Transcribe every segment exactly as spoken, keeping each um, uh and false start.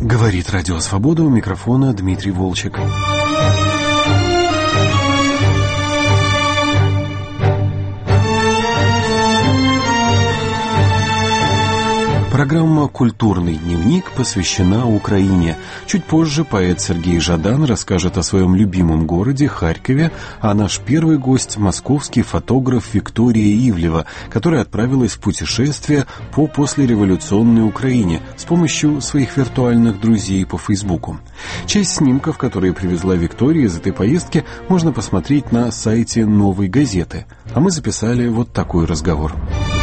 Говорит Радио Свобода, у микрофона Дмитрий Волчек. Программа «Культурный дневник» посвящена Украине. Чуть позже поэт Сергей Жадан расскажет о своем любимом городе Харькове, а наш первый гость – московский фотограф Виктория Ивлева, которая отправилась в путешествие по послереволюционной Украине с помощью своих виртуальных друзей по Фейсбуку. Часть снимков, которые привезла Виктория из этой поездки, можно посмотреть на сайте «Новой газеты». А мы записали вот такой разговор.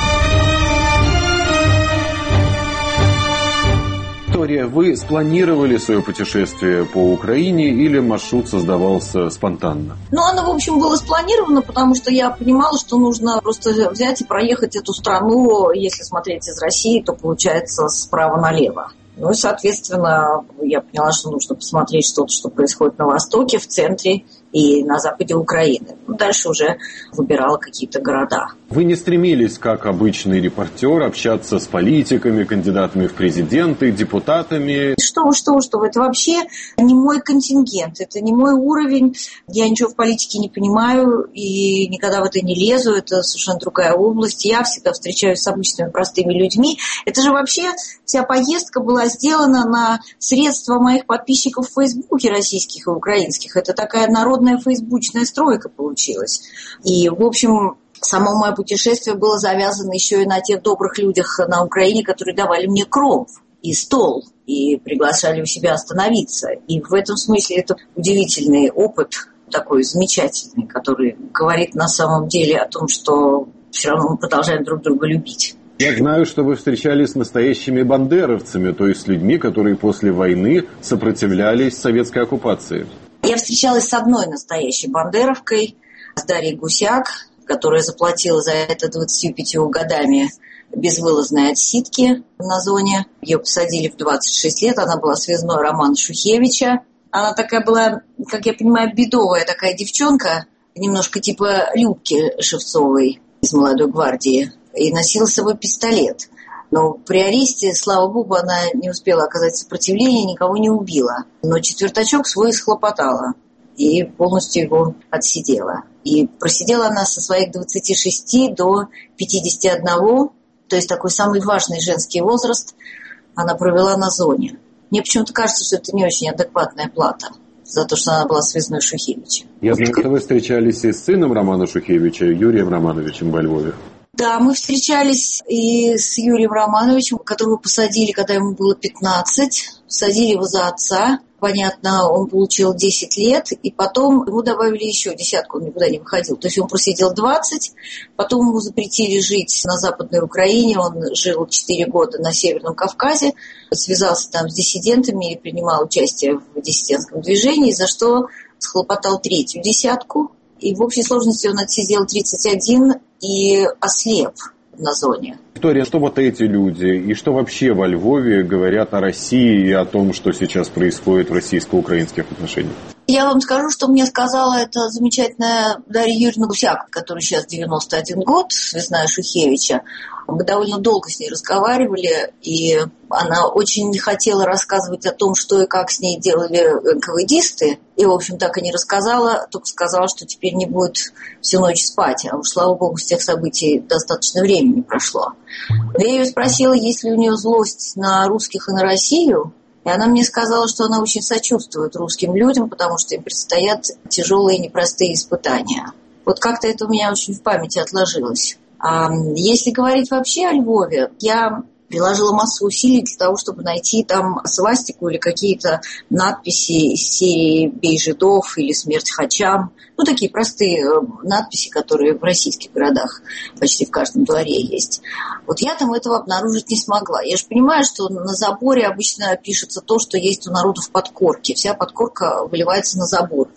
Виктория, вы спланировали свое путешествие по Украине или маршрут создавался спонтанно? Ну, оно, в общем, было спланировано, потому что я понимала, что нужно просто взять и проехать эту страну. Если смотреть из России, то получается справа налево. Ну и, соответственно, я поняла, что нужно посмотреть что-то, что происходит на востоке, в центре и на западе Украины. Дальше уже выбирала какие-то города. Вы не стремились, как обычный репортер, общаться с политиками, кандидатами в президенты, депутатами? Что вы, что вы, что вы. Это вообще не мой контингент, это не мой уровень. Я ничего в политике не понимаю и никогда в это не лезу. Это совершенно другая область. Я всегда встречаюсь с обычными простыми людьми. Это же вообще вся поездка была сделана на средства моих подписчиков в Фейсбуке российских и украинских. Это такая народная фейсбучная стройка получилась. И, в общем, само мое путешествие было завязано еще и на тех добрых людях на Украине, которые давали мне кров и стол, и приглашали у себя остановиться. И в этом смысле это удивительный опыт, такой замечательный, который говорит на самом деле о том, что все равно мы продолжаем друг друга любить. Я знаю, что вы встречались с настоящими бандеровцами, то есть с людьми, которые после войны сопротивлялись советской оккупации. Я встречалась с одной настоящей бандеровкой, с Дарьей Гусяк, которая заплатила за это двадцатью пятью годами безвылазной отсидки на зоне. Ее посадили в двадцать шесть лет, она была связной Романа Шухевича. Она такая была, как я понимаю, бедовая такая девчонка, немножко типа Любки Шевцовой из «Молодой гвардии», и носила с собой пистолет. Но при аресте, слава богу, она не успела оказать сопротивление, никого не убила. Но четвертачок свой схлопотала и полностью его отсидела. И просидела она со своих двадцати шести до пятидесяти одного, то есть такой самый важный женский возраст, она провела на зоне. Мне почему-то кажется, что это не очень адекватная плата за то, что она была связной Шухевича. Я знаю, что вы встречались и с сыном Романа Шухевича, Юрием Романовичем во Львове. Да, мы встречались и с Юрием Романовичем, которого посадили, когда ему было пятнадцать. Посадили его за отца. Понятно, он получил десять лет, и потом ему добавили еще десятку, он никуда не выходил. То есть он просидел двадцать, потом ему запретили жить на Западной Украине, он жил четыре года на Северном Кавказе, связался там с диссидентами и принимал участие в диссидентском движении, за что схлопотал третью десятку. И в общей сложности он отсидел тридцать один и ослеп на зоне. Виктория, что вот эти люди и что вообще во Львове говорят о России и о том, что сейчас происходит в российско-украинских отношениях? Я вам скажу, что мне сказала эта замечательная Дарья Юрьевна Гусяк, которой сейчас девяносто один год, связная Шухевича. Мы довольно долго с ней разговаривали, и она очень не хотела рассказывать о том, что и как с ней делали эн ка вэ дисты. И, в общем, так и не рассказала, только сказала, что теперь не будет всю ночь спать. А уж, слава богу, с тех событий достаточно времени прошло. Но я ее спросила, есть ли у нее злость на русских и на Россию. И она мне сказала, что она очень сочувствует русским людям, потому что им предстоят тяжелые и непростые испытания. Вот как-то это у меня очень в памяти отложилось. А если говорить вообще о Львове, я приложила массу усилий для того, чтобы найти там свастику или какие-то надписи из серии «Бей жидов» или «Смерть хачам». Ну, такие простые надписи, которые в российских городах почти в каждом дворе есть. Вот я там этого обнаружить не смогла. Я же понимаю, что на заборе обычно пишется то, что есть у народа в подкорке. Вся подкорка выливается на забор.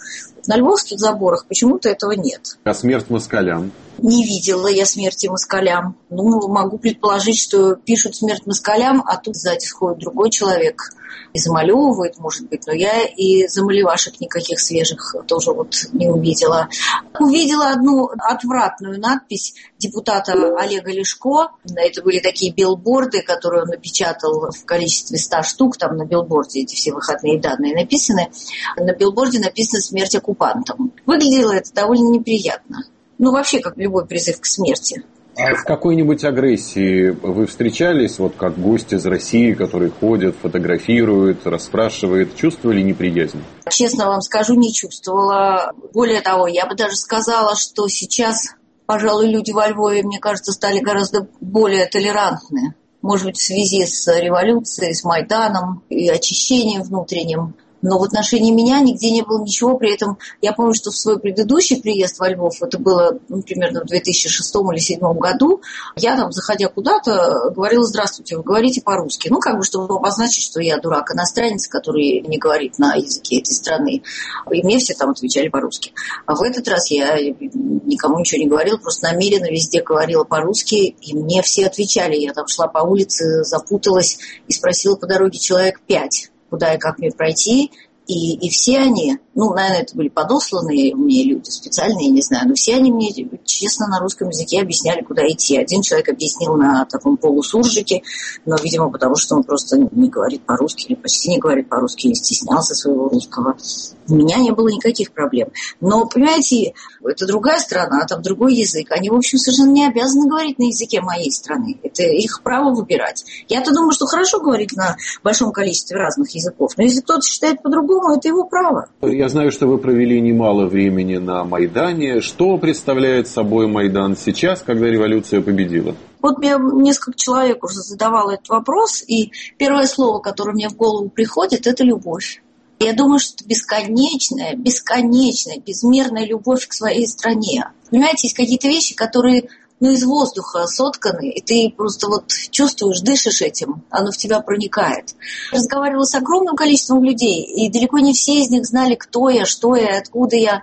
На львовских заборах почему-то этого нет. А смерть москалям? Не видела я смерти москалям. Ну, могу предположить, что пишут смерть москалям, а тут сзади сходит другой человек и замалевывает, может быть. Но я и замалевашек никаких свежих тоже вот не увидела. Увидела одну отвратную надпись депутата Олега Ляшко. Это были такие билборды, которые он напечатал в количестве ста штук. Там на билборде эти все выходные данные написаны. На билборде написано «Смерть оккупантам». Выглядело это довольно неприятно. Ну, вообще, как любой призыв к смерти. А в какой-нибудь агрессии вы встречались, вот как гость из России, который ходит, фотографирует, расспрашивает? Чувствовали неприязнь? Честно вам скажу, не чувствовала. Более того, я бы даже сказала, что сейчас, пожалуй, люди во Львове, мне кажется, стали гораздо более толерантны. Может быть, в связи с революцией, с Майданом и очищением внутренним. Но в отношении меня нигде не было ничего. При этом я помню, что в свой предыдущий приезд во Львов, это было ну, примерно в две тысячи шестом или две тысячи седьмом году, я там, заходя куда-то, говорила: здравствуйте, вы говорите по-русски. Ну, как бы, чтобы обозначить, что я дурак-иностранец, который не говорит на языке этой страны. И мне все там отвечали по-русски. А в этот раз я никому ничего не говорила, просто намеренно везде говорила по-русски, и мне все отвечали. Я там шла по улице, запуталась и спросила по дороге человек пять. Куда и как мне пройти, и, и все они, ну, наверное, это были подосланные мне люди специальные, не знаю, но все они мне честно на русском языке объясняли, куда идти. Один человек объяснил на таком полусуржике, но, видимо, потому что он просто не говорит по-русски или почти не говорит по-русски, или стеснялся своего русского. У меня не было никаких проблем. Но, понимаете, это другая страна, а там другой язык. Они, в общем, совершенно не обязаны говорить на языке моей страны. Это их право выбирать. Я-то думаю, что хорошо говорить на большом количестве разных языков, но если кто-то считает по-другому, это его право. Я знаю, что вы провели немало времени на Майдане. Что представляет собой Майдан сейчас, когда революция победила? Вот мне несколько человек уже задавало этот вопрос, и первое слово, которое мне в голову приходит, это любовь. Я думаю, что это бесконечная, бесконечная, безмерная любовь к своей стране. Понимаете, есть какие-то вещи, которые ну, из воздуха сотканы, и ты просто вот чувствуешь, дышишь этим, оно в тебя проникает. Я разговаривала с огромным количеством людей, и далеко не все из них знали, кто я, что я, откуда я.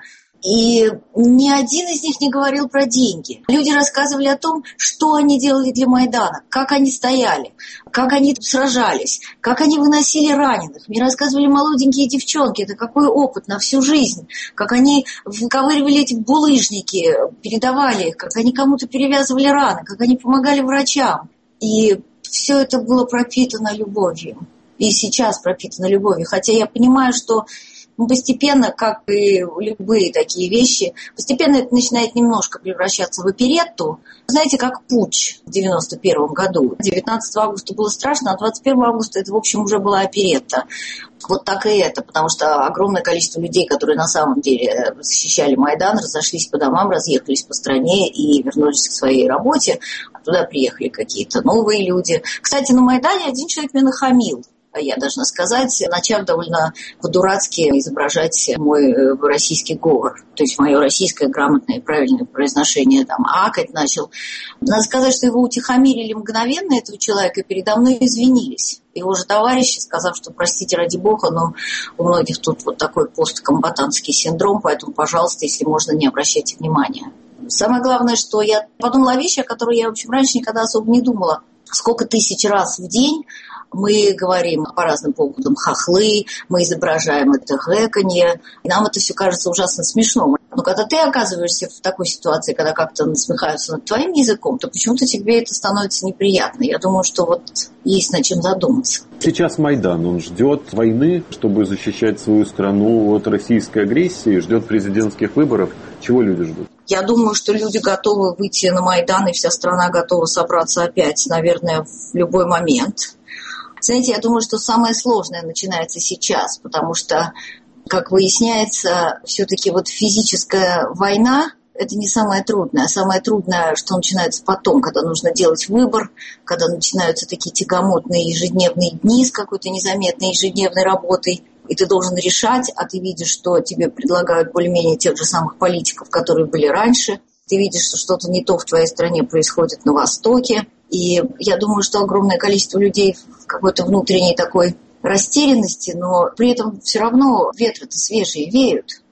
И ни один из них не говорил про деньги. Люди рассказывали о том, что они делали для Майдана, как они стояли, как они сражались, как они выносили раненых. Мне рассказывали молоденькие девчонки, это какой опыт на всю жизнь, как они выковыривали эти булыжники, передавали их, как они кому-то перевязывали раны, как они помогали врачам. И все это было пропитано любовью. И сейчас пропитано любовью. Хотя я понимаю, что постепенно, как и любые такие вещи, постепенно это начинает немножко превращаться в оперетту. Знаете, как путч в девяносто первом году. девятнадцатого августа было страшно, а двадцать первого августа это, в общем, уже была оперетта. Вот так и это, потому что огромное количество людей, которые на самом деле защищали Майдан, разошлись по домам, разъехались по стране и вернулись к своей работе. А туда приехали какие-то новые люди. Кстати, на Майдане один человек меня нахамил. Я должна сказать, начав довольно по-дурацки изображать мой российский говор, то есть мое российское грамотное и правильное произношение, там, акать начал. Надо сказать, что его утихомирили мгновенно, этого человека, и передо мной извинились. Его же товарищи, сказав, что простите ради бога, но у многих тут вот такой посткомбатантский синдром, поэтому, пожалуйста, если можно, не обращайте внимания. Самое главное, что я подумала о вещи, о которой я, в общем, раньше никогда особо не думала. Сколько тысяч раз в день мы говорим по разным поводам хохлы, мы изображаем это гэканье, и нам это все кажется ужасно смешно. Но когда ты оказываешься в такой ситуации, когда как-то насмехаются над твоим языком, то почему-то тебе это становится неприятно. Я думаю, что вот есть над чем задуматься. Сейчас Майдан, он ждет войны, чтобы защищать свою страну от российской агрессии, ждет президентских выборов. Чего люди ждут? Я думаю, что люди готовы выйти на Майдан, и вся страна готова собраться опять, наверное, в любой момент. Знаете, я думаю, что самое сложное начинается сейчас, потому что, как выясняется, все-таки вот физическая война – это не самое трудное. Самое трудное, что начинается потом, когда нужно делать выбор, когда начинаются такие тягомотные ежедневные дни с какой-то незаметной ежедневной работой, и ты должен решать, а ты видишь, что тебе предлагают более-менее тех же самых политиков, которые были раньше. Ты видишь, что что-то не то в твоей стране происходит на Востоке. И я думаю, что огромное количество людей в какой-то внутренней такой растерянности, но при этом все равно ветры-то свежие веют.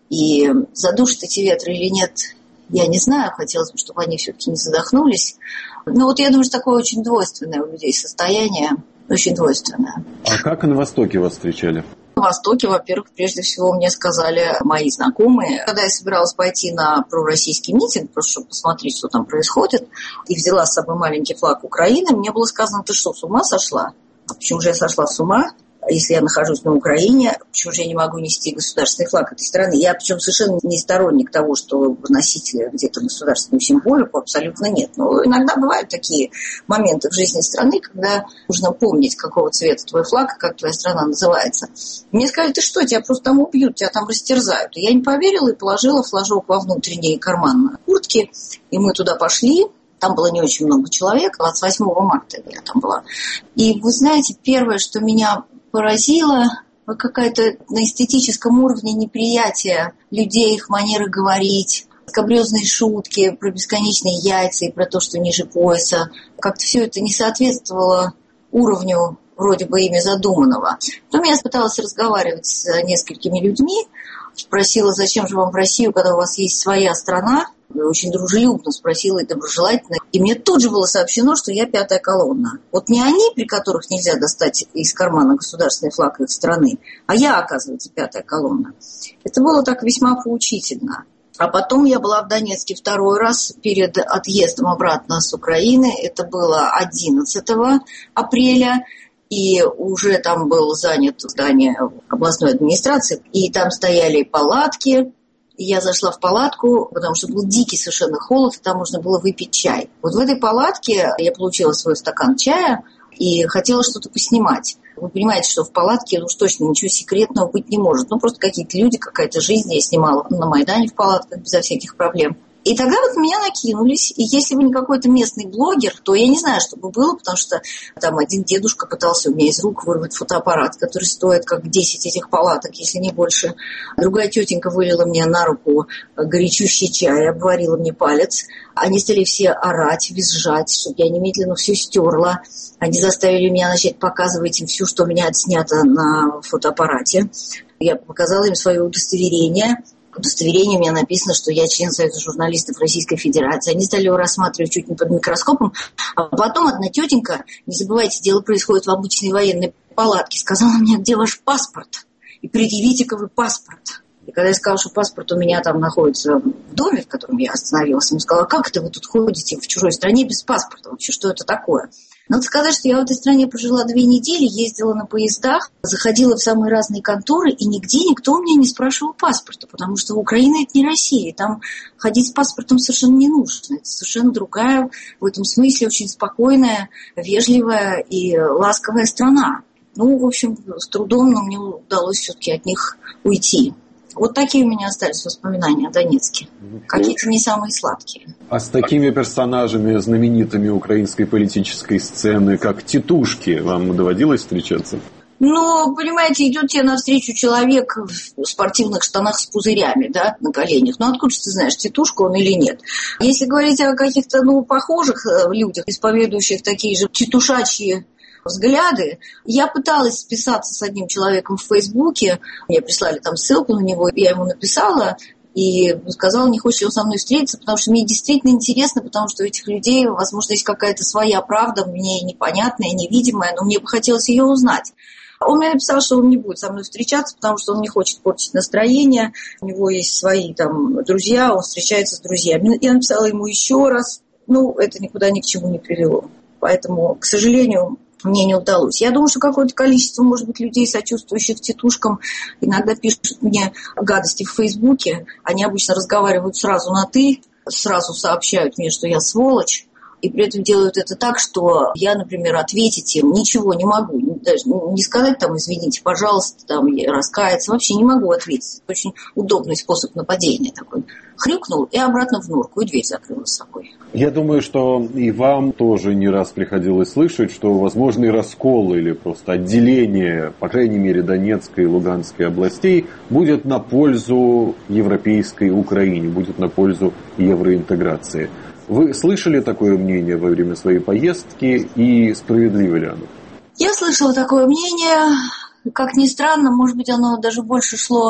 И задушат эти ветры или нет, я не знаю. Хотелось бы, чтобы они все-таки не задохнулись. Но вот я думаю, что такое очень двойственное у людей состояние. Очень двойственное. А как на Востоке вас встречали? На Востоке, во-первых, прежде всего мне сказали мои знакомые. Когда я собиралась пойти на пророссийский митинг, просто чтобы посмотреть, что там происходит, и взяла с собой маленький флаг Украины, мне было сказано: ты что, с ума сошла? А почему же я сошла с ума? Если я нахожусь на Украине, почему же я не могу нести государственный флаг этой страны? Я, причем, совершенно не сторонник того, что носить где-то государственную символику, абсолютно нет. Но иногда бывают такие моменты в жизни страны, когда нужно помнить, какого цвета твой флаг, как твоя страна называется. Мне сказали: ты что, тебя просто там убьют, тебя там растерзают. И я не поверила и положила флажок во внутренний карман куртки, и мы туда пошли. Там было не очень много человек, двадцать восьмого марта я там была. И вы знаете, первое, что меня поразило, какая-то на эстетическом уровне неприятие людей, их манеры говорить, скабрёзные шутки про бесконечные яйца и про то, что ниже пояса. Как-то все это не соответствовало уровню вроде бы ими задуманного. Потом я пыталась разговаривать с несколькими людьми, спросила: зачем же вам в Россию, когда у вас есть своя страна? Очень дружелюбно спросила и доброжелательно. И мне тут же было сообщено, что я пятая колонна. Вот не они, при которых нельзя достать из кармана государственный флаг их страны, а я, оказывается, пятая колонна. Это было так весьма поучительно. А потом я была в Донецке второй раз перед отъездом обратно с Украины. Это было одиннадцатого апреля. И уже там был занят здание областной администрации. И там стояли палатки. И я зашла в палатку, потому что был дикий совершенно холод, и там можно было выпить чай. Вот в этой палатке я получила свой стакан чая и хотела что-то поснимать. Вы понимаете, что в палатке уж точно ничего секретного быть не может. Ну, просто какие-то люди, какая-то жизнь. Я снимала на Майдане в палатках безо всяких проблем. И тогда вот на меня накинулись. И если бы не какой-то местный блогер, то я не знаю, что бы было, потому что там один дедушка пытался у меня из рук вырвать фотоаппарат, который стоит как десять этих палаток, если не больше. Другая тетенька вылила мне на руку горячущий чай, обварила мне палец. Они стали все орать, визжать, чтобы я немедленно все стерла. Они заставили меня начать показывать им все, что у меня отснято на фотоаппарате. Я показала им свое удостоверение. В удостоверении у меня написано, что я член Союза журналистов Российской Федерации. Они стали его рассматривать чуть не под микроскопом. А потом одна тетенька, не забывайте, дело происходит в обычной военной палатке, сказала мне: где ваш паспорт? И предъявите-ка вы паспорт. И когда я сказала, что паспорт у меня там находится в доме, в котором я остановилась, я сказала: как это вы тут ходите в чужой стране без паспорта? Вообще, что это такое? Надо сказать, что я в этой стране прожила две недели, ездила на поездах, заходила в самые разные конторы, и нигде никто у меня не спрашивал паспорта, потому что Украина – это не Россия, там ходить с паспортом совершенно не нужно. Это совершенно другая, в этом смысле очень спокойная, вежливая и ласковая страна. Ну, в общем, с трудом, но мне удалось все-таки от них уйти. Вот такие у меня остались воспоминания о Донецке. Какие-то не самые сладкие. А с такими персонажами, знаменитыми украинской политической сцены, как тетушки, вам доводилось встречаться? Ну, понимаете, идет тебе навстречу человек в спортивных штанах с пузырями, да, на коленях. Ну, откуда же ты знаешь, тетушка он или нет? Если говорить о каких-то, ну, похожих людях, исповедующих такие же тетушачьи взгляды. Я пыталась списаться с одним человеком в Фейсбуке. Мне прислали там ссылку на него. Я ему написала и сказала, не хочет ли он со мной встретиться, потому что мне действительно интересно, потому что у этих людей, возможно, есть какая-то своя правда, мне непонятная, невидимая, но мне бы хотелось ее узнать. Он мне написал, что он не будет со мной встречаться, потому что он не хочет портить настроение. У него есть свои там друзья, он встречается с друзьями. Я написала ему еще раз. Ну, это никуда ни к чему не привело. Поэтому, к сожалению, мне не удалось. Я думаю, что какое-то количество, может быть, людей, сочувствующих тетушкам, иногда пишут мне гадости в Фейсбуке. Они обычно разговаривают сразу на «ты», сразу сообщают мне, что я сволочь. И при этом делают это так, что я, например, ответить им ничего не могу. Даже не сказать там «извините, пожалуйста», там, раскаяться. Вообще не могу ответить. Это очень удобный способ нападения такой. Хрюкнул и обратно в норку, и дверь закрыла с собой. Я думаю, что и вам тоже не раз приходилось слышать, что возможный раскол или просто отделение, по крайней мере, Донецкой и Луганской областей будет на пользу европейской Украине, будет на пользу евроинтеграции. Вы слышали такое мнение во время своей поездки, и справедливо ли оно? Я слышала такое мнение. Как ни странно, может быть, оно даже больше шло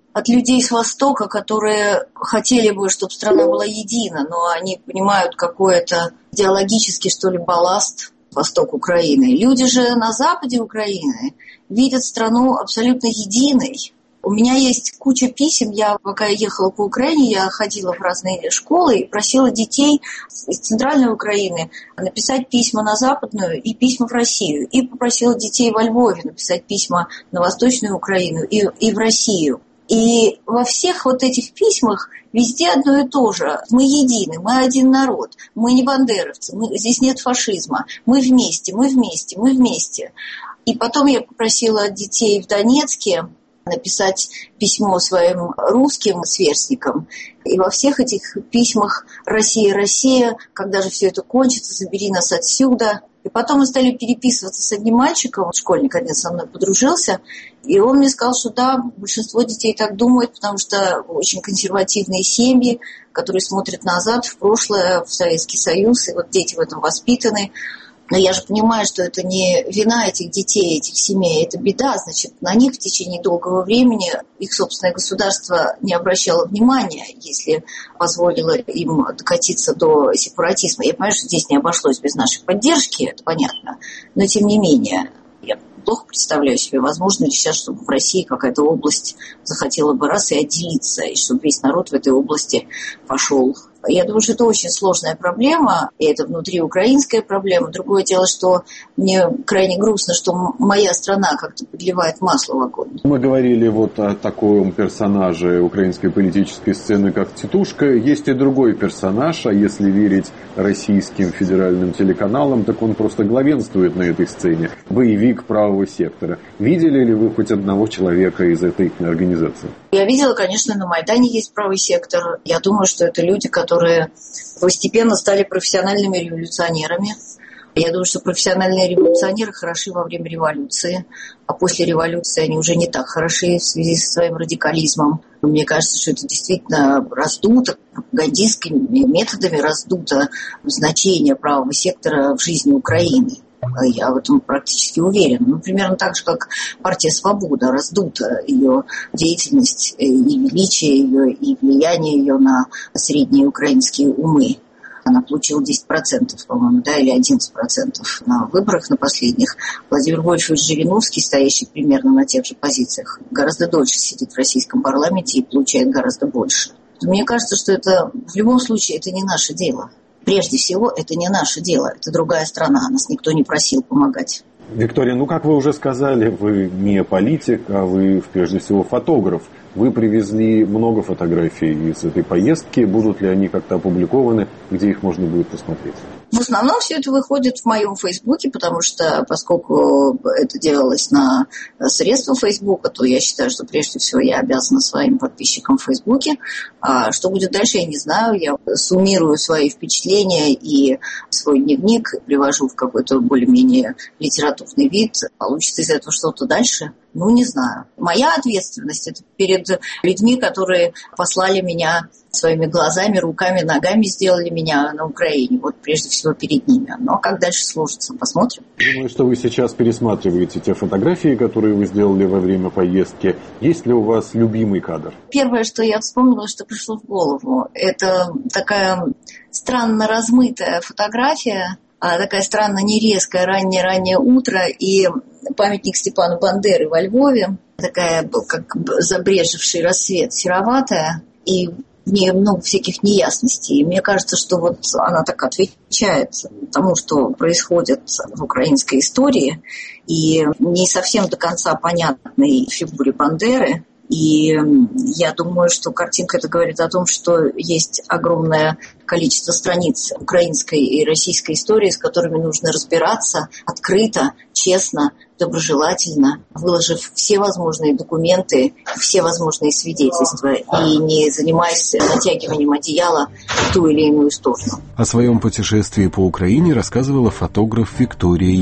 от людей с Востока, которые хотели бы, чтобы страна была едина, но они понимают какой-то идеологический, что ли, балласт восток Украины. Люди же на западе Украины видят страну абсолютно единой. У меня есть куча писем. Я, пока я ехала по Украине, я ходила в разные школы и просила детей из центральной Украины написать письма на западную и письма в Россию. И попросила детей во Львове написать письма на восточную Украину и, и в Россию. И во всех вот этих письмах везде одно и то же. Мы едины, мы один народ, мы не бандеровцы, мы, здесь нет фашизма. Мы вместе, мы вместе, мы вместе. И потом я попросила детей в Донецке написать письмо своим русским сверстникам. И во всех этих письмах «Россия, Россия», когда же все это кончится, забери нас отсюда. И потом мы стали переписываться с одним мальчиком, школьник один со мной подружился, и он мне сказал, что да, большинство детей так думают, потому что очень консервативные семьи, которые смотрят назад, в прошлое, в Советский Союз, и вот дети в этом воспитаны. Но я же понимаю, что это не вина этих детей, этих семей, это беда. Значит, на них в течение долгого времени их собственное государство не обращало внимания, если позволило им докатиться до сепаратизма. Я понимаю, что здесь не обошлось без нашей поддержки, это понятно, но тем не менее, я плохо представляю себе, возможно ли сейчас, чтобы в России какая-то область захотела бы раз и отделиться, и чтобы весь народ в этой области пошел. Я думаю, что это очень сложная проблема, и это внутриукраинская проблема. Другое дело, что мне крайне грустно, что моя страна как-то подливает масло в огонь. Мы говорили вот о таком персонаже украинской политической сцены, как Титушка. Есть и другой персонаж, а если верить российским федеральным телеканалам, так он просто главенствует на этой сцене. Боевик правого сектора. Видели ли вы хоть одного человека из этой организации? Я видела, конечно, на Майдане есть правый сектор. Я думаю, что это люди, которые постепенно стали профессиональными революционерами. Я думаю, что профессиональные революционеры хороши во время революции, а после революции они уже не так хороши в связи со своим радикализмом. Мне кажется, что это действительно раздуто, пропагандистскими методами раздуто значение правого сектора в жизни Украины. Я в этом практически уверена. Ну, примерно так же, как партия «Свобода» раздута, ее деятельность и величие ее, и влияние ее на средние украинские умы. Она получила десять процентов, по-моему, да, или одиннадцать процентов на выборах на последних. Владимир Вольфович Жириновский, стоящий примерно на тех же позициях, гораздо дольше сидит в российском парламенте и получает гораздо больше. Мне кажется, что это в любом случае это не наше дело. Прежде всего, это не наше дело, это другая страна, нас никто не просил помогать. Виктория, ну, как вы уже сказали, вы не политик, а вы, прежде всего, фотограф. Вы привезли много фотографий из этой поездки. Будут ли они как-то опубликованы, где их можно будет посмотреть? В основном все это выходит в моем Фейсбуке, потому что, поскольку это делалось на средства Фейсбука, то я считаю, что прежде всего я обязана своим подписчикам в Фейсбуке. А что будет дальше, я не знаю. Я суммирую свои впечатления и свой дневник привожу в какой-то более-менее литературный вид. Получится из этого что-то дальше? Ну, не знаю. Моя ответственность – это перед людьми, которые послали меня своими глазами, руками, ногами, сделали меня на Украине. Вот прежде всего перед ними. Но как дальше сложится, посмотрим. Думаю, что вы сейчас пересматриваете те фотографии, которые вы сделали во время поездки. Есть ли у вас любимый кадр? Первое, что я вспомнила, что пришло в голову, это такая странно размытая фотография, такая странно нерезкая, раннее-раннее утро и памятник Степану Бандеры во Львове. Такая, как забрежевший рассвет, сероватая, и в ней много всяких неясностей. И мне кажется, что вот она так отвечает тому, что происходит в украинской истории, и не совсем до конца понятной фигуре Бандеры. И я думаю, что картинка это говорит о том, что есть огромное количество страниц украинской и российской истории, с которыми нужно разбираться открыто, честно, доброжелательно, выложив все возможные документы, все возможные свидетельства и не занимаясь натягиванием одеяла в ту или иную сторону. О своем путешествии по Украине рассказывала фотограф Виктория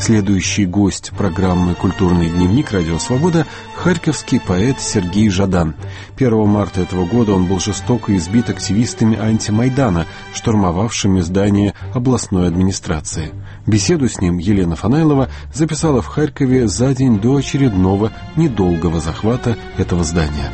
Следующий гость программы «Культурный дневник» Радио Свобода – харьковский поэт Сергей Жадан. первого марта этого года он был жестоко избит активистами антимайдана, штурмовавшими здание областной администрации. Беседу с ним Елена Фанайлова записала в Харькове за день до очередного недолгого захвата этого здания.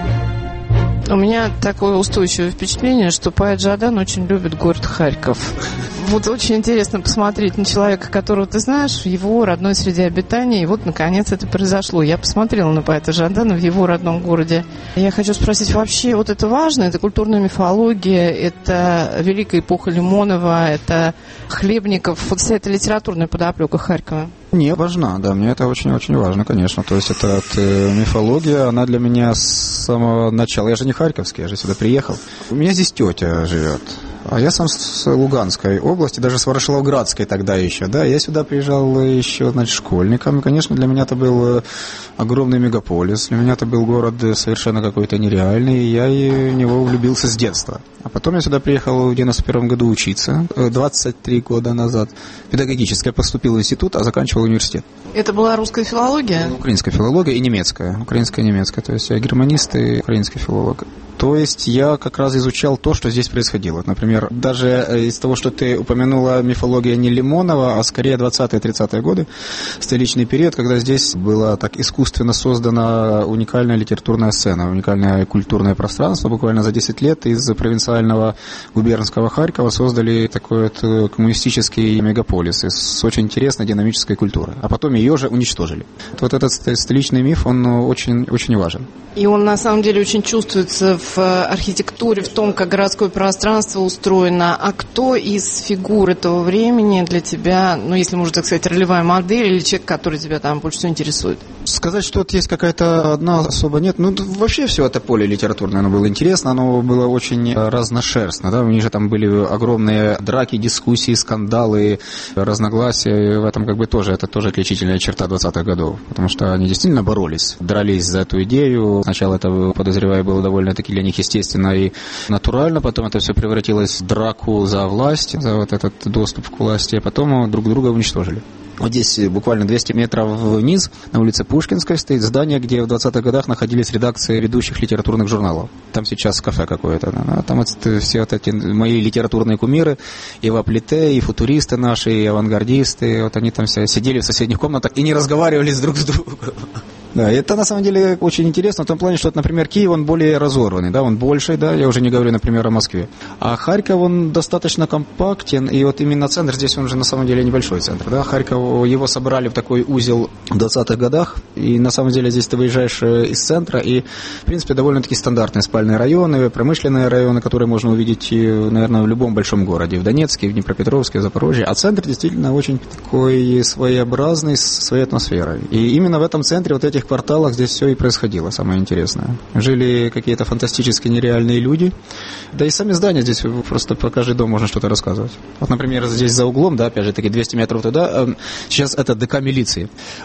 У меня такое устойчивое впечатление, что поэт Жадан очень любит город Харьков. Вот очень интересно посмотреть на человека, которого ты знаешь, в его родной среде обитания, и вот, наконец, это произошло. Я посмотрела на поэта Жадана в его родном городе. Я хочу спросить, вообще, вот это важно? Это культурная мифология, это великая эпоха Лимонова, это Хлебников, вот вся эта литературная подоплека Харькова. Не, важна, да, мне это очень-очень важно, конечно. То есть это э, мифология, она для меня с самого начала. Я же не харьковский, я же сюда приехал. У меня здесь тетя живет. А я сам с Луганской области, даже с Ворошиловградской тогда еще, да, я сюда приезжал еще, значит, школьником, и, конечно, для меня это был огромный мегаполис, для меня это был город совершенно какой-то нереальный, и я в него влюбился с детства. А потом я сюда приехал в девяносто первом году учиться, двадцать три года назад, педагогически, я поступил в институт, а заканчивал университет. Это была русская филология? Украинская филология и немецкая, украинская и немецкая, то есть я германист и украинский филолог. То есть я как раз изучал то, что здесь происходило. Например, даже из того, что ты упомянула, мифология не Лимонова, а скорее двадцатые-тридцатые годы, столичный период, когда здесь была так искусственно создана уникальная литературная сцена, уникальное культурное пространство. Буквально за десять лет из провинциального губернского Харькова создали такой вот коммунистический мегаполис с очень интересной динамической культурой. А потом ее же уничтожили. Вот этот столичный миф, он очень, очень важен. И он на самом деле очень чувствуется в в архитектуре, в том, как городское пространство устроено. А кто из фигур этого времени для тебя, ну, если можно так сказать, ролевая модель или человек, который тебя там больше всего интересует? Сказать, что вот есть какая-то одна особо нет. Ну, вообще все это поле литературное, оно было интересно, оно было очень разношерстно, да, у них же там были огромные драки, дискуссии, скандалы, разногласия, и в этом как бы тоже, это тоже отличительная черта двадцатых годов, потому что они действительно боролись, дрались за эту идею. Сначала это, подозреваю, было довольно-таки для них естественно и натурально, потом это все превратилось в драку за власть, за вот этот доступ к власти, а потом друг друга уничтожили. Вот здесь буквально двести метров вниз, на улице Пушкинской, стоит здание, где в двадцатых годах находились редакции ведущих литературных журналов. Там сейчас кафе какое-то. Да? Там вот все вот эти мои литературные кумиры, и ваплите, и футуристы наши, и авангардисты, вот они там все сидели в соседних комнатах и не разговаривали друг с другом. Да, это на самом деле очень интересно в том плане, что, например, Киев, он более разорванный, да, он больше, да, я уже не говорю, например, о Москве. А Харьков, он достаточно компактен, и вот именно центр здесь, он же на самом деле небольшой центр, да, Харьков, его собрали в такой узел в двадцатых годах, и на самом деле здесь ты выезжаешь из центра, и, в принципе, довольно-таки стандартные спальные районы, промышленные районы, которые можно увидеть, наверное, в любом большом городе, в Донецке, в Днепропетровске, в Запорожье, а центр действительно очень такой своеобразный, с своей атмосферой. И именно в этом центре вот эти кварталах здесь все и происходило, самое интересное. Жили какие-то фантастически нереальные люди, да и сами здания здесь просто про каждый дом можно что-то рассказывать. Вот, например, здесь за углом, да, опять же таки двести метров туда, сейчас это ДК милиции,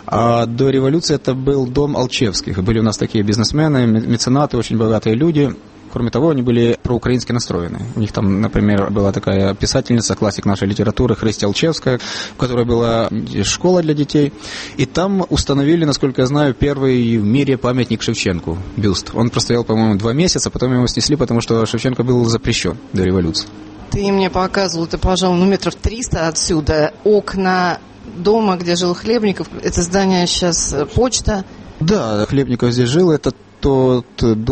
а до революции это был дом Алчевских. Были у нас такие бизнесмены, меценаты, очень богатые люди. Кроме того, они были проукраински настроены. У них там, например, была такая писательница, классик нашей литературы, Христя Алчевская, в которой была школа для детей. И там установили, насколько я знаю, первый в мире памятник Шевченку, бюст. Он простоял, по-моему, два месяца, потом его снесли, потому что Шевченко был запрещен до революции. Ты мне показывал, это, пожалуй, ну, метров триста отсюда, окна дома, где жил Хлебников. Это здание сейчас почта. Да, Хлебников здесь жил, это тот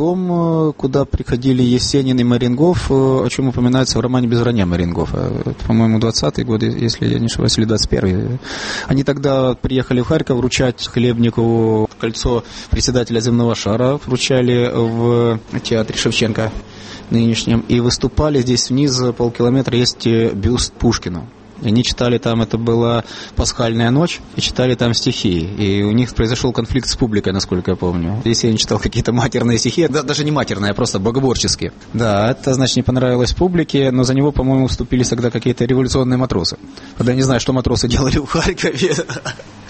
дом, куда приходили Есенин и Марингов, о чем упоминается в романе «Без вранья» Марингофа. Это, по-моему, двадцатые годы, если я не ошибаюсь, или двадцать первые. Они тогда приехали в Харьков вручать Хлебникову кольцо председателя земного шара, вручали в театре Шевченко нынешнем, и выступали здесь вниз полкилометра, есть бюст Пушкину. Они читали там, это была пасхальная ночь, и читали там стихи. И у них произошел конфликт с публикой, насколько я помню. Если я не читал какие-то матерные стихи, да, даже не матерные, а просто богоборческие. Да, это, значит, не понравилось публике, но за него, по-моему, вступились тогда какие-то революционные матросы. Когда я не знаю, что матросы делали в Харькове.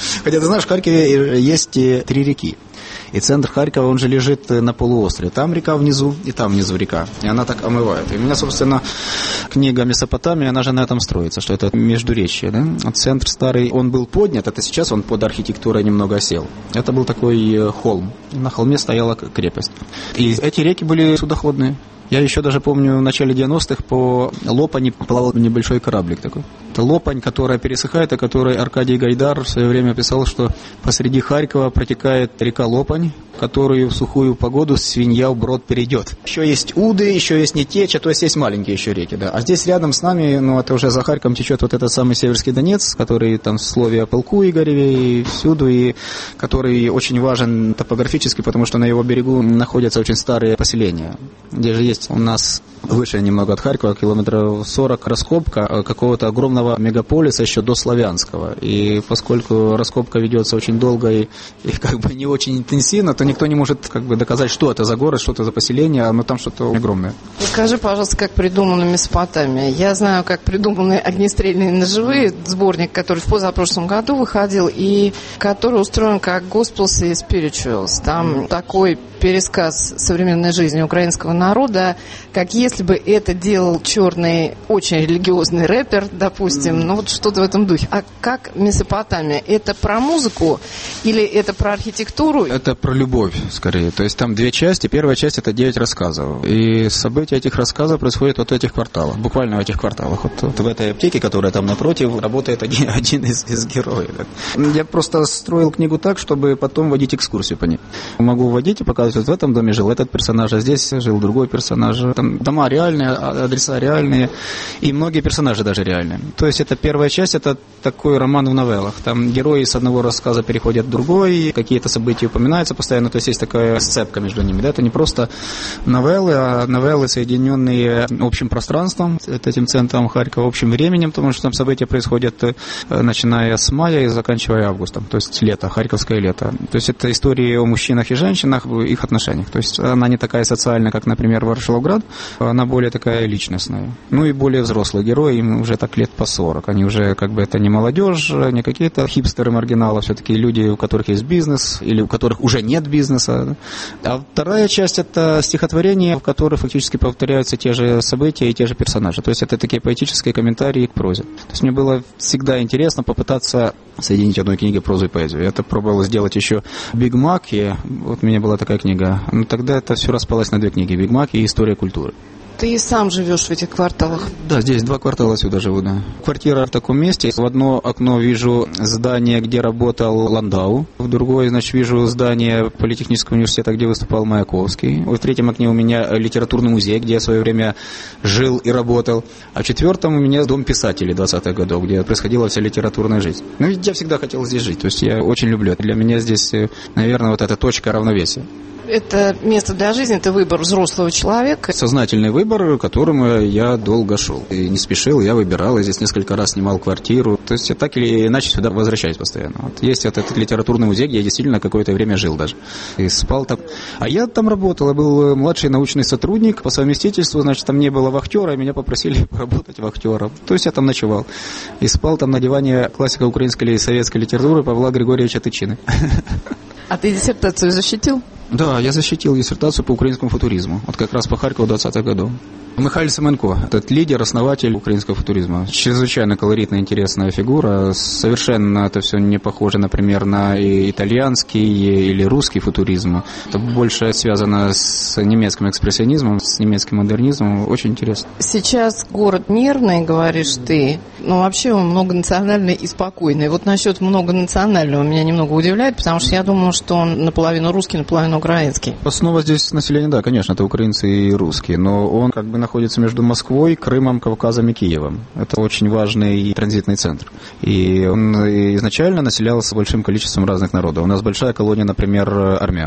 Хотя, ты знаешь, в Харькове есть три реки. И центр Харькова, он же лежит на полуострове. Там река внизу, и там внизу река. И она так омывает. И у меня, собственно, книга «Месопотамия», она же на этом строится, что это междуречье. Да? Центр старый, он был поднят, это сейчас он под архитектурой немного осел. Это был такой холм. На холме стояла крепость. И эти реки были судоходные. Я еще даже помню, в начале девяностых по Лопани плавал небольшой кораблик такой. Это Лопань, которая пересыхает, о которой Аркадий Гайдар в свое время писал, что посреди Харькова протекает река Лопань, которую в сухую погоду свинья вброд перейдет. Еще есть Уды, еще есть Нетеча, то есть есть маленькие еще реки. Да. А здесь рядом с нами, ну это уже за Харьковом течет вот этот самый Северский Донец, который там в слове о полку Игореве и всюду, и который очень важен топографически, потому что на его берегу находятся очень старые поселения, где же есть у нас выше немного от Харькова, километров сорок, раскопка какого-то огромного мегаполиса еще до Славянского. И поскольку раскопка ведется очень долго и, и как бы не очень интенсивно, то никто не может как бы доказать, что это за город, что это за поселение, но там что-то огромное. Скажи, пожалуйста, как придумана Месопотамия? Я знаю, как придуманы огнестрельные ножевые, сборник, который в позапрошлом году выходил, и который устроен как Gospels и Spirituals. Там такой пересказ современной жизни украинского народа, как если бы это делал черный, очень религиозный рэпер, допустим, mm. ну вот что-то в этом духе. А как Месопотамия? Это про музыку или это про архитектуру? Это про любовь, скорее. То есть там две части. Первая часть — это девять рассказов. И события этих рассказов происходят вот в этих кварталах, буквально в этих кварталах. Вот, вот в этой аптеке, которая там напротив, работает один, один из, из героев. Я просто строил книгу так, чтобы потом водить экскурсию по ней. Могу водить и показывать, вот в этом доме жил этот персонаж, а здесь жил другой персонаж. Там дома реальные, адреса реальные, и многие персонажи даже реальные. То есть это первая часть, это такой роман в новеллах. Там герои с одного рассказа переходят в другой, какие-то события упоминаются постоянно, то есть есть такая сцепка между ними. Да? Это не просто новеллы, а новеллы, соединенные общим пространством, этим центром Харькова, общим временем, потому что там события происходят начиная с мая и заканчивая августом, то есть лето, харьковское лето. То есть это истории о мужчинах и женщинах, их отношениях. То есть она не такая социальная, как, например, Ворошиловград, она более такая личностная. Ну и более взрослые герои, им уже так лет по сорок. Они уже как бы это не молодежь, не какие-то хипстеры, маргиналы, все-таки люди, у которых есть бизнес или у которых уже нет бизнеса. А вторая часть — это стихотворения, в которых фактически повторяются те же события и те же персонажи. То есть это такие поэтические комментарии к прозе. То есть мне было всегда интересно попытаться соединить в одной книге прозу и поэзию. Я это пробовал сделать еще в Биг Маке. Вот у меня была такая книга. Но тогда это все распалось на две книги: Биг Мак и История культуры. Ты сам живешь в этих кварталах? Да, здесь два квартала сюда живу, да. Квартира в таком месте. В одно окно вижу здание, где работал Ландау. В другое, значит, вижу здание Политехнического университета, где выступал Маяковский. В третьем окне у меня литературный музей, где я в свое время жил и работал. А в четвертом у меня дом писателей двадцатых годов, где происходила вся литературная жизнь. Ну, я всегда хотел здесь жить. То есть я очень люблю это. Для меня здесь, наверное, вот эта точка равновесия. Это место для жизни, это выбор взрослого человека. Сознательный выбор, к которому я долго шел. И не спешил, я выбирал, я здесь несколько раз снимал квартиру. То есть я так или иначе сюда возвращаюсь постоянно. Вот есть вот этот литературный музей, где я действительно какое-то время жил даже. И спал там. А я там работал, я был младший научный сотрудник. По совместительству, значит, там не было вахтера, и меня попросили поработать вахтером. То есть я там ночевал. И спал там на диване классика украинской или советской литературы Павла Григорьевича Тычины. А ты диссертацию защитил? Да, я защитил диссертацию по украинскому футуризму. Вот как раз по Харькову двадцатых годов. Михаил Семенко, этот лидер, основатель украинского футуризма. Чрезвычайно колоритная, интересная фигура. Совершенно это все не похоже, например, на итальянский или русский футуризм. Это больше связано с немецким экспрессионизмом, с немецким модернизмом. Очень интересно. Сейчас город нервный, говоришь ты, но вообще он многонациональный и спокойный. Вот насчет многонационального меня немного удивляет, потому что я думала, что он наполовину русский, наполовину украинский. Основа здесь населения, да, конечно, это украинцы и русские, но он как бы находится между Москвой, Крымом, Кавказом и Киевом. Это очень важный транзитный центр. И он изначально населялся большим количеством разных народов. У нас большая колония, например, армян.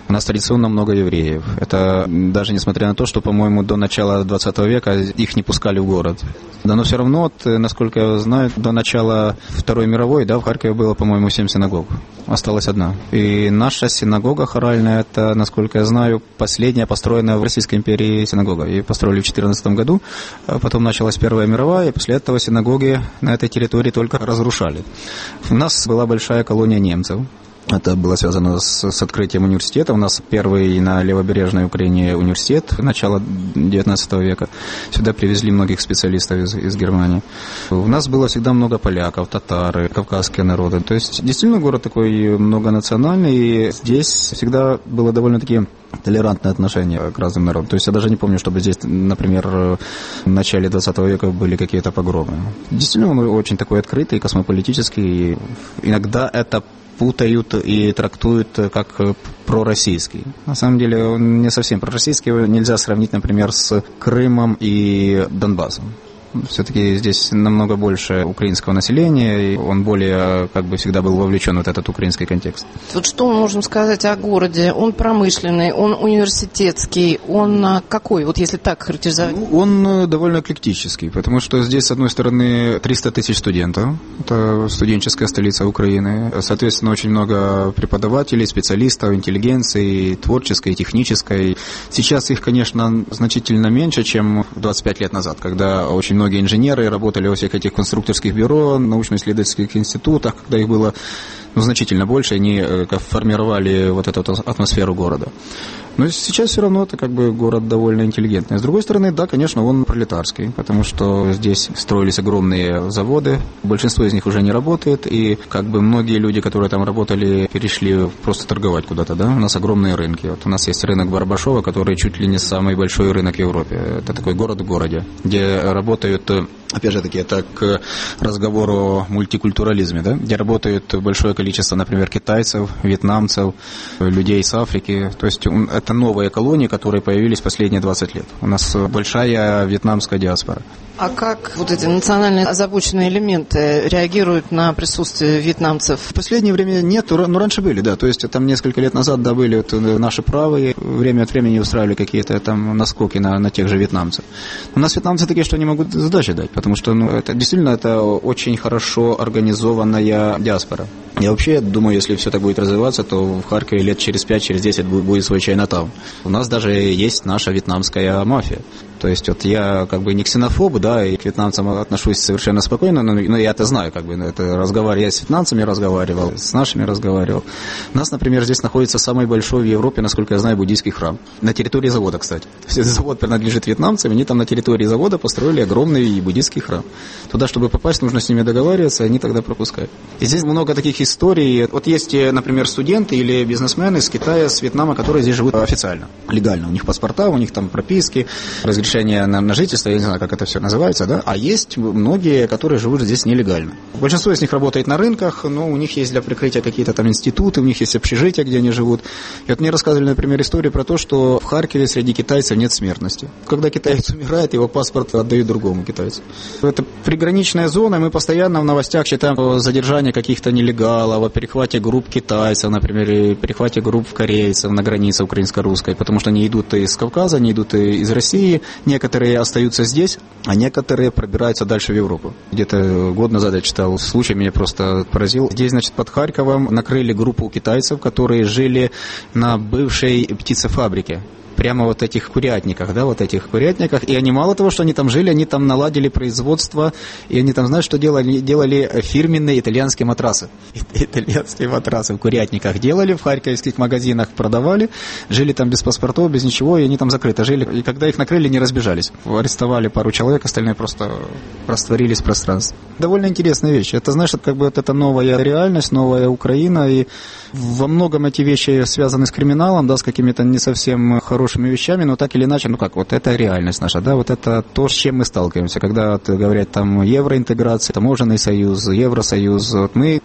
У нас традиционно много евреев. Это даже несмотря на то, что, по-моему, до начала двадцатого века их не пускали в город. Да, но все равно, вот, насколько я знаю, до начала Второй мировой, да, в Харькове было, по-моему, семь синагог. Осталась одна. И наша синагога хоральная, это, насколько я знаю, последняя построенная в Российской империи синагога. Ее построили в четырнадцатом году, потом началась Первая мировая, и после этого синагоги на этой территории только разрушали. У нас была большая колония немцев. Это было связано с, с открытием университета. У нас первый на левобережной Украине университет начала девятнадцатого века. Сюда привезли многих специалистов из, из Германии. У нас было всегда много поляков, татары, кавказские народы. То есть действительно город такой многонациональный, и здесь всегда было довольно-таки толерантное отношение к разным народам. То есть я даже не помню, чтобы здесь, например, в начале двадцатого века были какие-то погромы. Действительно, он очень такой открытый, космополитический. Иногда это путают и трактуют как пророссийский. На самом деле он не совсем пророссийский, его нельзя сравнить, например, с Крымом и Донбассом. Все-таки здесь намного больше украинского населения, и он более, как бы, всегда был вовлечен в вот этот украинский контекст. Вот что мы можем сказать о городе? Он промышленный, он университетский, он какой, вот если так характеризовать? Ну, он довольно эклектический, потому что здесь, с одной стороны, триста тысяч студентов, это студенческая столица Украины, соответственно, очень много преподавателей, специалистов, интеллигенции, творческой, технической. Сейчас их, конечно, значительно меньше, чем двадцать пять лет назад, когда очень многие инженеры работали во всех этих конструкторских бюро, научно-исследовательских институтах, когда их было, ну, значительно больше, они как формировали вот эту вот атмосферу города. Но сейчас все равно это как бы город довольно интеллигентный. С другой стороны, да, конечно, он пролетарский, потому что здесь строились огромные заводы, большинство из них уже не работает, и как бы многие люди, которые там работали, перешли просто торговать куда-то, да. У нас огромные рынки. Вот у нас есть рынок Барабашова, который чуть ли не самый большой рынок в Европе. Это такой город в городе, где работают, опять же таки, это к разговору о мультикультурализме, да, где работают большое количество, например, китайцев, вьетнамцев, людей с Африки. То есть это новые колонии, которые появились последние двадцать лет. У нас большая вьетнамская диаспора. А как вот эти национальные озабоченные элементы реагируют на присутствие вьетнамцев? В последнее время нет, но раньше были, да. То есть там несколько лет назад, да, были вот наши правые, время от времени устраивали какие-то там наскоки на, на тех же вьетнамцев. У нас вьетнамцы такие, что не могут сдачи дать, потому что, ну, это действительно это очень хорошо организованная диаспора. Я вообще думаю, если все так будет развиваться, то в Харькове лет через пять, через десять будет свой Чайнатаун. У нас даже есть наша вьетнамская мафия. То есть вот я как бы не ксенофоб, да, и к вьетнамцам отношусь совершенно спокойно, но, но я это знаю, как бы, это разговариваю, я с вьетнамцами разговаривал, с нашими разговаривал. У нас, например, здесь находится самый большой в Европе, насколько я знаю, буддийский храм. На территории завода, кстати. Завод принадлежит вьетнамцам, они там на территории завода построили огромный буддийский храм. Туда, чтобы попасть, нужно с ними договариваться, и они тогда пропускают. И здесь много таких историй. Вот есть, например, студенты или бизнесмены из Китая, с Вьетнама, которые здесь живут официально, легально. У них паспорта, у них там прописки, разрешения На, на жительство, я не знаю, как это все называется, да, а есть многие, которые живут здесь нелегально. Большинство из них работает на рынках, но у них есть для прикрытия какие-то там институты, у них есть общежития, где они живут. И вот мне рассказывали, например, историю про то, что в Харькове среди китайцев нет смертности. Когда китаец умирает, его паспорт отдают другому китайцу. Это приграничная зона, и мы постоянно в новостях читаем о задержании каких-то нелегалов, о перехвате групп китайцев, например, и перехвате групп корейцев на границе украинско-русской, потому что они идут из Кавказа, они идут из России. Некоторые остаются здесь, а некоторые пробираются дальше в Европу. Где-то год назад я читал случай, меня просто поразил. Здесь, значит, под Харьковом накрыли группу китайцев, которые жили на бывшей птицефабрике. Прямо вот этих курятниках, да, вот этих курятниках. И они мало того, что они там жили, они там наладили производство, и они там, знаешь, что делали? Делали фирменные итальянские матрасы. Итальянские матрасы в курятниках делали, в харьковских магазинах продавали, жили там без паспортов, без ничего, и они там закрыто жили. И когда их накрыли, не разбежались. Арестовали пару человек, остальные просто растворились в пространстве. Довольно интересная вещь. Это, знаешь, как бы вот это новая реальность, новая Украина, и во многом эти вещи связаны с криминалом, да, с какими-то не совсем хорошими вещами, но так или иначе, ну как, вот это реальность наша, да, вот это то, с чем мы сталкиваемся, когда вот, говорят там евроинтеграция, таможенный союз, Евросоюз, вот мы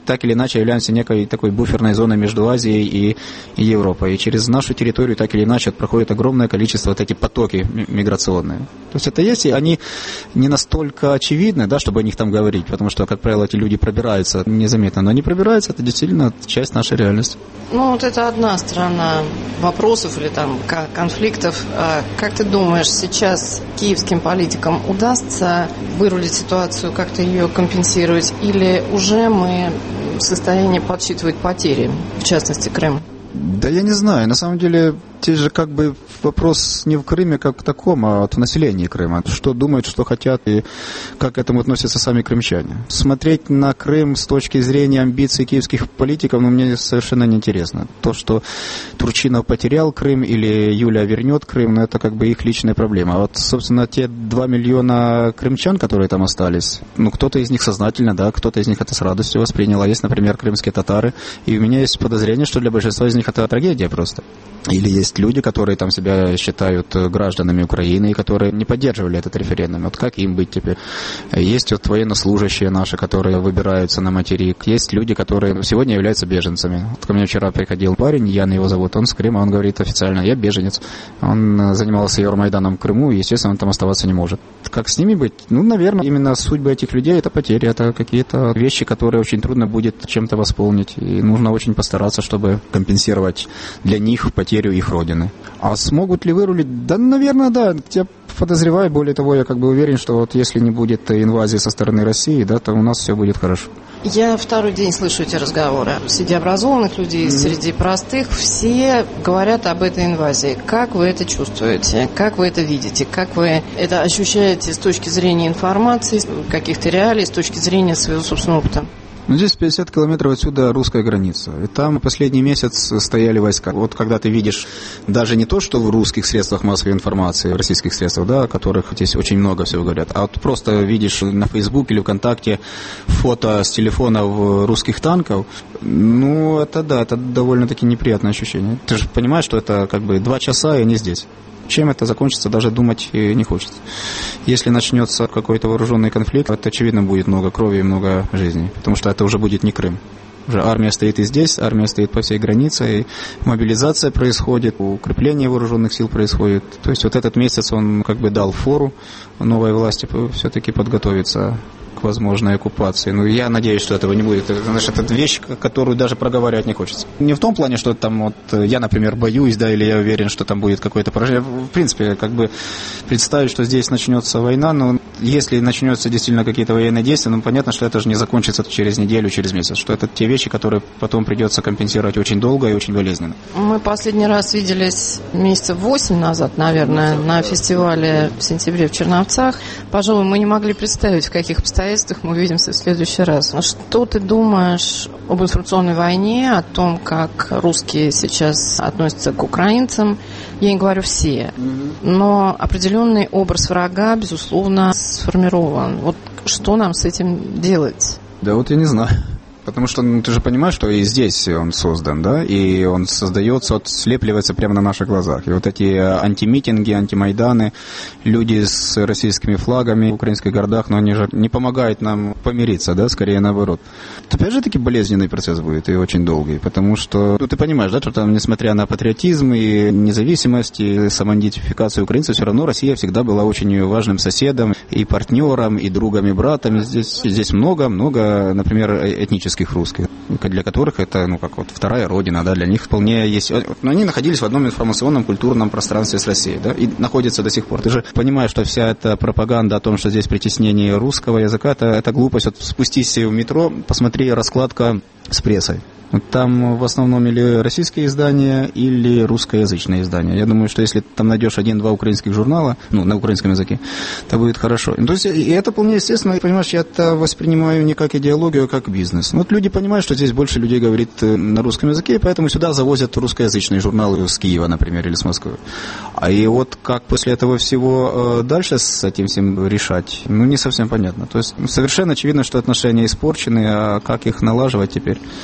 так или иначе являемся некой такой буферной зоной между Азией и, и Европой. И через нашу территорию так или иначе проходит огромное количество вот эти потоки миграционные. То есть это есть, и они не настолько очевидны, да, чтобы о них там говорить, потому что, как правило, эти люди пробираются незаметно, но они пробираются, это действительно часть нашей реальности. Ну, вот это одна сторона вопросов или там конфликтов. Как ты думаешь, сейчас киевским политикам удастся вырулить ситуацию, как-то ее компенсировать, или уже мы в состоянии подсчитывать потери, в частности, Крым? Да я не знаю, на самом деле здесь же как бы вопрос не в Крыме как таком, а в населении Крыма. Что думают, что хотят и как к этому относятся сами крымчане. Смотреть на Крым с точки зрения амбиций киевских политиков, ну, мне совершенно неинтересно. То, что Турчинов потерял Крым или Юлия вернет Крым, ну, это как бы их личная проблема. А вот, собственно, те два миллиона крымчан, которые там остались, ну, кто-то из них сознательно, да, кто-то из них это с радостью воспринял. А есть, например, крымские татары. И у меня есть подозрение, что для большинства из них это трагедия просто. Или есть люди, которые там себя считают гражданами Украины и которые не поддерживали этот референдум. Вот как им быть теперь? Есть вот военнослужащие наши, которые выбираются на материк. Есть люди, которые сегодня являются беженцами. Вот ко мне вчера приходил парень, Ян его зовут, он с Крыма, он говорит официально: я беженец. Он занимался Евромайданом в Крыму, и, естественно, он там оставаться не может. Как с ними быть? Ну, наверное, именно судьбы этих людей — это потери, это какие-то вещи, которые очень трудно будет чем-то восполнить. И нужно очень постараться, чтобы компенсировать для них потерю их родины. А смогут ли вырулить? Да, наверное, да. Я подозреваю, более того, я как бы уверен, что вот если не будет инвазии со стороны России, да, то у нас все будет хорошо. Я второй день слышу эти разговоры. Среди образованных людей, mm-hmm. среди простых, все говорят об этой инвазии. Как вы это чувствуете? Как вы это видите? Как вы это ощущаете с точки зрения информации, каких-то реалий, с точки зрения своего собственного опыта? Ну, здесь пятьдесят километров отсюда русская граница. И там последний месяц стояли войска. Вот когда ты видишь даже не то, что в русских средствах массовой информации, в российских средствах, да, о которых здесь очень много всего говорят, а вот просто видишь на Фейсбуке или ВКонтакте фото с телефонов русских танков, ну, это да, это довольно-таки неприятное ощущение. Ты же понимаешь, что это как бы два часа, и они здесь. Чем это закончится, даже думать не хочется. Если начнется какой-то вооруженный конфликт, это, очевидно, будет много крови и много жизней, потому что это уже будет не Крым. Уже армия стоит и здесь, армия стоит по всей границе, и мобилизация происходит, укрепление вооруженных сил происходит. То есть вот этот месяц он как бы дал фору новой власти все-таки подготовиться к возможной оккупации. Ну, я надеюсь, что этого не будет. Значит, это вещь, которую даже проговаривать не хочется. Не в том плане, что там вот я, например, боюсь, да, или я уверен, что там будет какое-то поражение. В принципе, как бы представить, что здесь начнется война, но если начнется действительно какие-то военные действия, ну, понятно, что это же не закончится через неделю, через месяц, что это те вещи, которые потом придется компенсировать очень долго и очень болезненно. Мы последний раз виделись месяцев восемь назад, наверное, на фестивале в сентябре в Черновцах. Пожалуй, мы не могли представить, в каких обстоятельствах мы увидимся в следующий раз. Что ты думаешь об информационной войне, о том, как русские сейчас относятся к украинцам? Я не говорю все, но определенный образ врага, безусловно, сформирован. Вот что нам с этим делать? Да вот я не знаю. Потому что ну, ты же понимаешь, что и здесь он создан, да, и он создается, вот, слепливается прямо на наших глазах. И вот эти антимитинги, антимайданы, люди с российскими флагами в украинских городах, но они же не помогают нам помириться, да, скорее наоборот. Опять же таки болезненный процесс будет и очень долгий, потому что, ну ты понимаешь, да, что там, несмотря на патриотизм и независимость, и самоидентификацию украинцев, все равно Россия всегда была очень важным соседом и партнером, и другом, и братом. Здесь, здесь много, много, например, этнических русских, для которых это, ну, как вот вторая родина, да, для них вполне есть... Но они находились в одном информационном, культурном пространстве с Россией, да, и находятся до сих пор. Ты же понимаешь, что вся эта пропаганда о том, что здесь притеснение русского языка, это, это глупость. Вот спустись в метро, посмотри раскладка с прессой. Там в основном или российские издания, или русскоязычные издания. Я думаю, что если там найдешь один-два украинских журнала, ну, на украинском языке, то будет хорошо. То есть, и это вполне естественно, понимаешь, я это воспринимаю не как идеологию, а как бизнес. Вот люди понимают, что здесь больше людей говорит на русском языке, и поэтому сюда завозят русскоязычные журналы с Киева, например, или с Москвы. А и вот как после этого всего дальше с этим всем решать, ну, не совсем понятно. То есть, совершенно очевидно, что отношения испорчены, а как их налаживать теперь? Потому что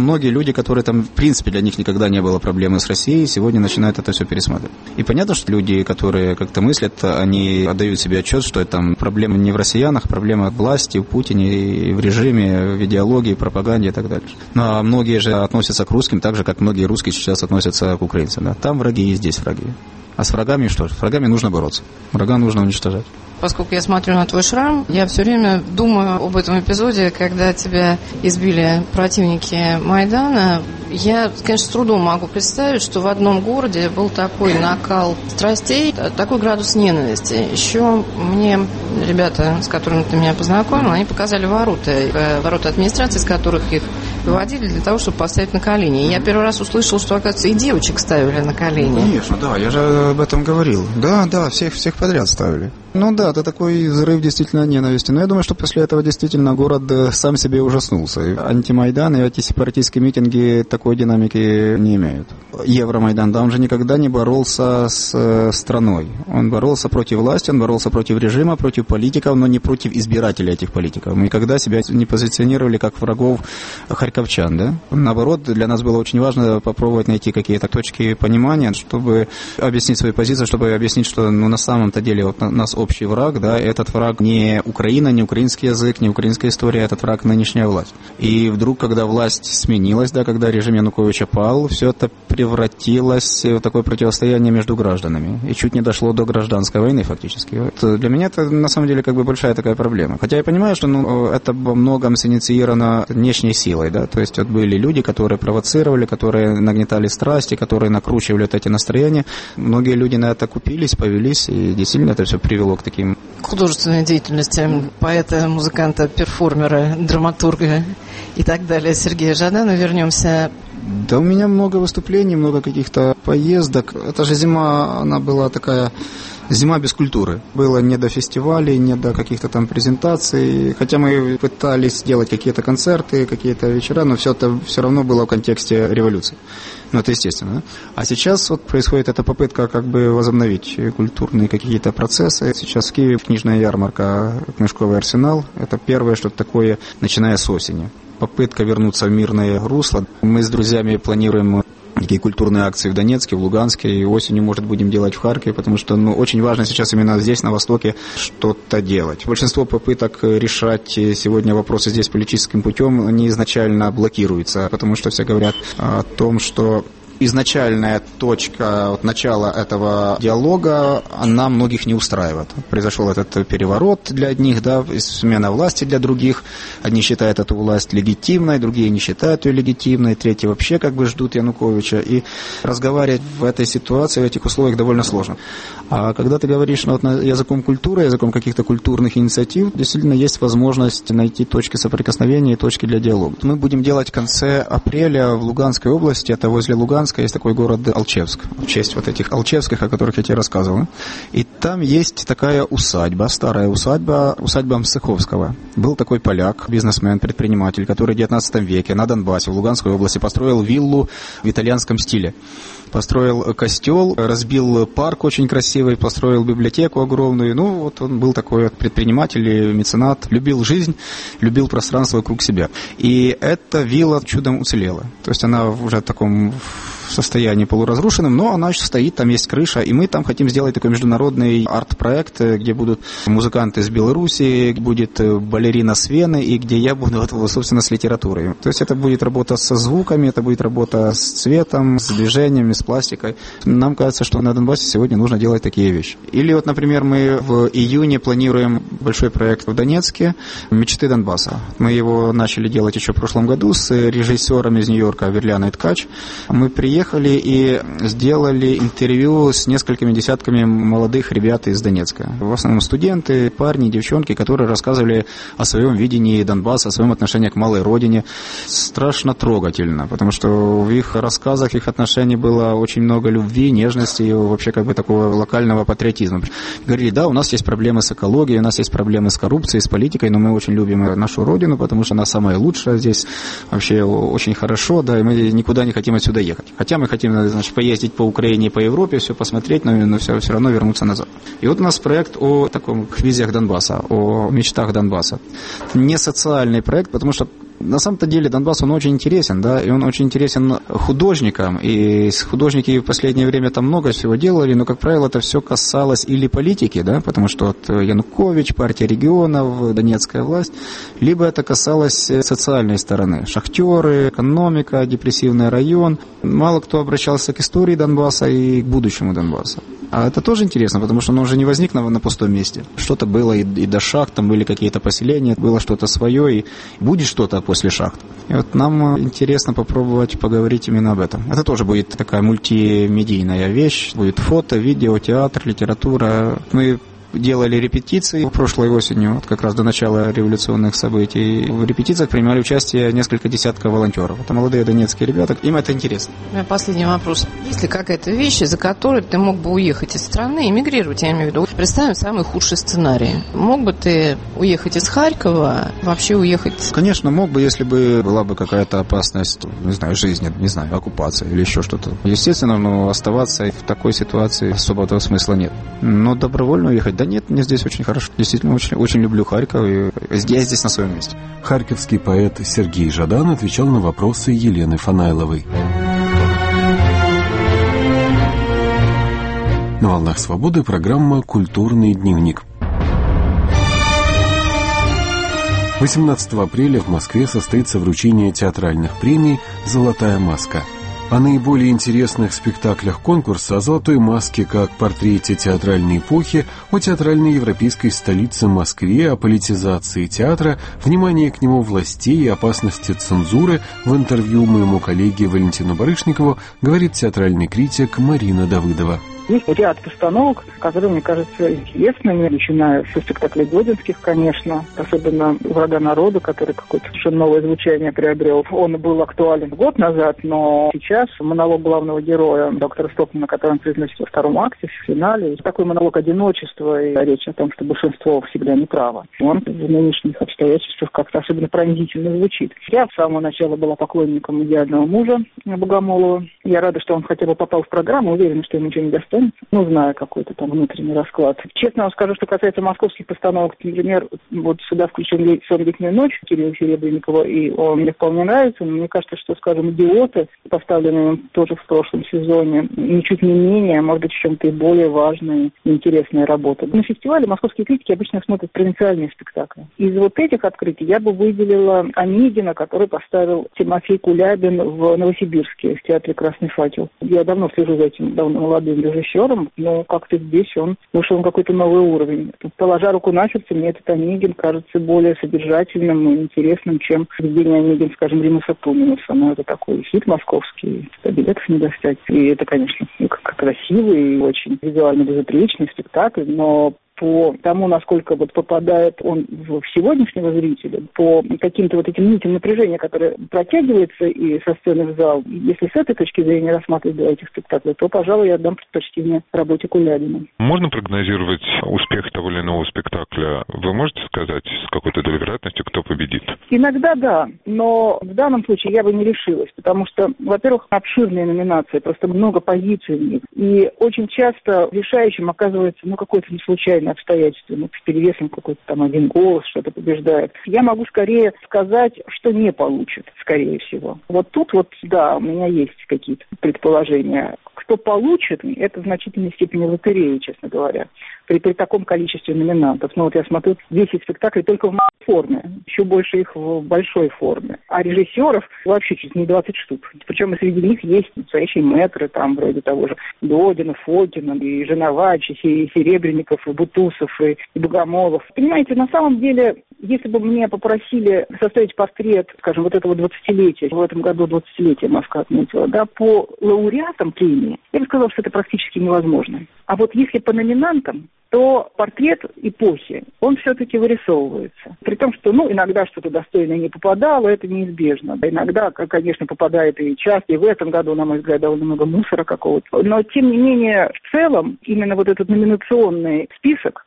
многие люди, которые там, в принципе, для них никогда не было проблемы с Россией, сегодня начинают это все пересматривать. И понятно, что люди, которые как-то мыслят, они отдают себе отчет, что это там проблема не в россиянах, проблема в власти, в Путине, и в режиме, в идеологии, пропаганде и так далее. Ну, а многие же относятся к русским так же, как многие русские сейчас относятся к украинцам. Да? Там враги и здесь враги. А с врагами что? С врагами нужно бороться. Врага нужно уничтожать. Поскольку я смотрю на твой шрам, я все время думаю об этом эпизоде, когда тебя избили противники Майдана. Я, конечно, с трудом могу представить, что в одном городе был такой накал страстей, такой градус ненависти. Еще мне ребята, с которыми ты меня познакомил, они показали ворота, ворота администрации, с которых их выводили для того, чтобы поставить на колени. И я первый раз услышал, что, оказывается, и девочек ставили на колени. Конечно, да, я же об этом говорил. Да, да, всех, всех подряд ставили. Ну да, это такой взрыв действительно ненависти. Но я думаю, что после этого действительно город сам себе ужаснулся. Антимайдан и антисепаратистские митинги такой динамики не имеют. Евромайдан, да, он же никогда не боролся с страной. Он боролся против власти, он боролся против режима, против политиков, но не против избирателей этих политиков. Мы никогда себя не позиционировали как врагов харьковчан, да. Наоборот, для нас было очень важно попробовать найти какие-то точки понимания, чтобы объяснить свою позицию, чтобы объяснить, что ну, на самом-то деле вот, у нас общий враг, да, этот враг не Украина, не украинский язык, не украинская история, этот враг нынешняя власть. И вдруг, когда власть сменилась, да, когда режим Януковича пал, все это превратилось в такое противостояние между гражданами. И чуть не дошло до гражданской войны фактически. Вот для меня это на самом деле как бы большая такая проблема. Хотя я понимаю, что ну, это во многом синициировано внешней силой, да, то есть вот были люди, которые провоцировали, которые нагнетали страсти, которые накручивали вот эти настроения. Многие люди на это купились, повелись, и действительно это все привело к таким... художественной деятельности поэта, музыканта, перформера, драматурга и так далее Сергея Жадана. Вернемся. Да у меня много выступлений, много каких-то поездок. Это же зима, она была такая... Зима без культуры. Было не до фестивалей, не до каких-то там презентаций. Хотя мы пытались делать какие-то концерты, какие-то вечера, но все это все равно было в контексте революции. Ну, это естественно. Да? А сейчас вот происходит эта попытка как бы возобновить культурные какие-то процессы. Сейчас в Киеве книжная ярмарка «Книжковый арсенал». Это первое что-то такое, начиная с осени. Попытка вернуться в мирное русло. Мы с друзьями планируем такие культурные акции в Донецке, в Луганске, и осенью, может, будем делать в Харькове, потому что ну, очень важно сейчас именно здесь, на Востоке, что-то делать. Большинство попыток решать сегодня вопросы здесь политическим путем, они изначально блокируются, потому что все говорят о том, что изначальная точка вот, начала этого диалога, она многих не устраивает. Произошел этот переворот для одних, да, смена власти для других. Одни считают эту власть легитимной, другие не считают ее легитимной, третьи вообще как бы ждут Януковича. И разговаривать в этой ситуации, в этих условиях довольно сложно. А когда ты говоришь ну, вот, языком культуры, языком каких-то культурных инициатив, действительно есть возможность найти точки соприкосновения и точки для диалога. Мы будем делать в конце апреля в Луганской области, это возле Луганска, есть такой город Алчевск, в честь вот этих Алчевских, о которых я тебе рассказывал. И там есть такая усадьба, старая усадьба, усадьба Мсыховского. Был такой поляк, бизнесмен, предприниматель, который в девятнадцатом веке на Донбассе, в Луганской области, построил виллу в итальянском стиле. Построил костел, разбил парк очень красивый, построил библиотеку огромную. Ну, вот он был такой предприниматель, меценат, любил жизнь, любил пространство вокруг себя. И эта вилла чудом уцелела. То есть она уже в таком состоянии полуразрушенном, но она еще стоит, там есть крыша, и мы там хотим сделать такой международный арт-проект, где будут музыканты из Беларуси, будет балерина с Вены, и где я буду, собственно, с литературой. То есть это будет работа со звуками, это будет работа с цветом, с движениями, с пластикой. Нам кажется, что на Донбассе сегодня нужно делать такие вещи. Или вот, например, мы в июне планируем большой проект в Донецке «Мечты Донбасса». Мы его начали делать еще в прошлом году с режиссером из Нью-Йорка Верляной Ткач. Мы приехали и сделали интервью с несколькими десятками молодых ребят из Донецка. В основном студенты, парни, девчонки, которые рассказывали о своем видении Донбасса, о своем отношении к малой родине. Страшно трогательно, потому что в их рассказах, в их отношении было очень много любви, нежности и вообще как бы такого локального патриотизма. Говорили, да, у нас есть проблемы с экологией, у нас есть проблемы с коррупцией, с политикой, но мы очень любим нашу родину, потому что она самая лучшая здесь, вообще очень хорошо, да, и мы никуда не хотим отсюда ехать. Хотя мы хотим, значит, поездить по Украине и по Европе, все посмотреть, но, но все, все равно вернуться назад. И вот у нас проект о таком визиях Донбасса, о мечтах Донбасса. Это не социальный проект, потому что На самом-то деле Донбасс, он очень интересен, да, и он очень интересен художникам, и художники в последнее время там много всего делали, но, как правило, это все касалось или политики, да, потому что вот Янукович, партия регионов, донецкая власть, либо это касалось социальной стороны, шахтеры, экономика, депрессивный район. Мало кто обращался к истории Донбасса и к будущему Донбасса. А это тоже интересно, потому что оно уже не возникло на пустом месте. Что-то было и, и до шахт, там были какие-то поселения, было что-то свое, и будет что-то после шахт. И вот нам интересно попробовать поговорить именно об этом. Это тоже будет такая мультимедийная вещь. Будет фото, видео, театр, литература. Мы делали репетиции прошлой осенью, вот как раз до начала революционных событий. В репетициях принимали участие несколько десятков волонтеров. Это молодые донецкие ребята, им это интересно. У меня последний вопрос. Есть ли какая-то вещь, из-за которой ты мог бы уехать из страны, эмигрировать, я имею в виду? Представим самый худший сценарий. Мог бы ты уехать из Харькова, вообще уехать? Конечно, мог бы, если бы была бы какая-то опасность, не знаю, жизни, не знаю, оккупация или еще что-то. Естественно, но оставаться в такой ситуации особого смысла нет. Но добровольно уехать, да нет, мне здесь очень хорошо. Действительно, очень, очень люблю Харьков, и я здесь на своем месте. Харьковский поэт Сергей Жадан отвечал на вопросы Елены Фанайловой. На «Волнах свободы» программа «Культурный дневник». восемнадцатого апреля в Москве состоится вручение театральных премий «Золотая маска». О наиболее интересных спектаклях конкурса, о «Золотой маске» как портрете театральной эпохи, о театральной европейской столице Москве, о политизации театра, внимании к нему властей и опасности цензуры в интервью моему коллеге Валентину Барышникову говорит театральный критик Марина Давыдова. Есть ряд постановок, которые, мне кажется, интересными, начиная со спектаклей Годинских, конечно, особенно «Врага народа», который какое-то совершенно новое звучание приобрел. Он был актуален год назад, но сейчас монолог главного героя, доктора Стокмана, который он произносит во втором акте, в финале, такой монолог одиночества и речь о том, что большинство всегда неправо. Он в нынешних обстоятельствах как-то особенно пронзительно звучит. Я с самого начала была поклонником «Идеального мужа» Богомолова. Я рада, что он хотя бы попал в программу, уверена, что ему ничего не достанется. Ну, знаю какой-то там внутренний расклад. Честно вам скажу, что касается московских постановок, например, вот сюда включен «Сон летнюю ночь» Кирилла Серебренникова, и он мне вполне нравится, но мне кажется, что, скажем, «Идиоты», поставленные тоже в прошлом сезоне, ничуть не менее, а может быть, в чем-то и более важные и интересные работы. На фестивале московские критики обычно смотрят провинциальные спектакли. Из вот этих открытий я бы выделила Онегина, который поставил Тимофей Кулябин в Новосибирске, в театре «Красный факел». Я давно слежу за этим давно молодым режиссером, но как-то здесь он вышел на какой-то новый уровень. Положа руку на сердце, мне этот Онегин кажется более содержательным и интересным, чем Евгений Онегин, скажем, Рима Сатунинуса. Но это такой хит московский, билетов не достать. И это, конечно, красивый и очень визуально безупречный спектакль, но по тому, насколько вот попадает он в сегодняшнего зрителя, по каким-то вот этим нитям напряжения, которое протягивается и со сцены в зал, если с этой точки зрения рассматривать два этих спектакля, то, пожалуй, я отдам предпочтение работе Кулябина. Можно прогнозировать успех того или иного спектакля? Вы можете сказать с какой-то долей вероятности, кто победит? Иногда да, но в данном случае я бы не решилась, потому что, во-первых, обширные номинации, просто много позиций в них, и очень часто решающим оказывается, ну, какое-то неслучайное обстоятельства, ну, с перевесом какой-то там один голос что-то побеждает. Я могу скорее сказать, что не получит, скорее всего. Вот тут вот, да, у меня есть какие-то предположения. Кто получит, это в значительной степени лотерея, честно говоря, при, при таком количестве номинантов. Ну вот я смотрю десять спектаклей только в малой форме, еще больше их в большой форме. А режиссеров вообще чуть не двадцать штук. Причем и среди них есть настоящие мэтры, там вроде того же Додина, Фокина, и Женовач, и Серебренников, и Бутусов, и, и Богомолов. Понимаете, на самом деле, если бы меня попросили составить портрет, скажем, вот этого двадцатилетия, в этом году двадцатилетие Москва отметила, да, по лауреатам премии, я бы сказала, что это практически невозможно. А вот если по номинантам, то портрет эпохи, он все-таки вырисовывается. При том, что, ну, иногда что-то достойное не попадало, это неизбежно. Иногда, конечно, попадает и часто, и в этом году, на мой взгляд, довольно много мусора какого-то. Но, тем не менее, в целом, именно вот этот номинационный список,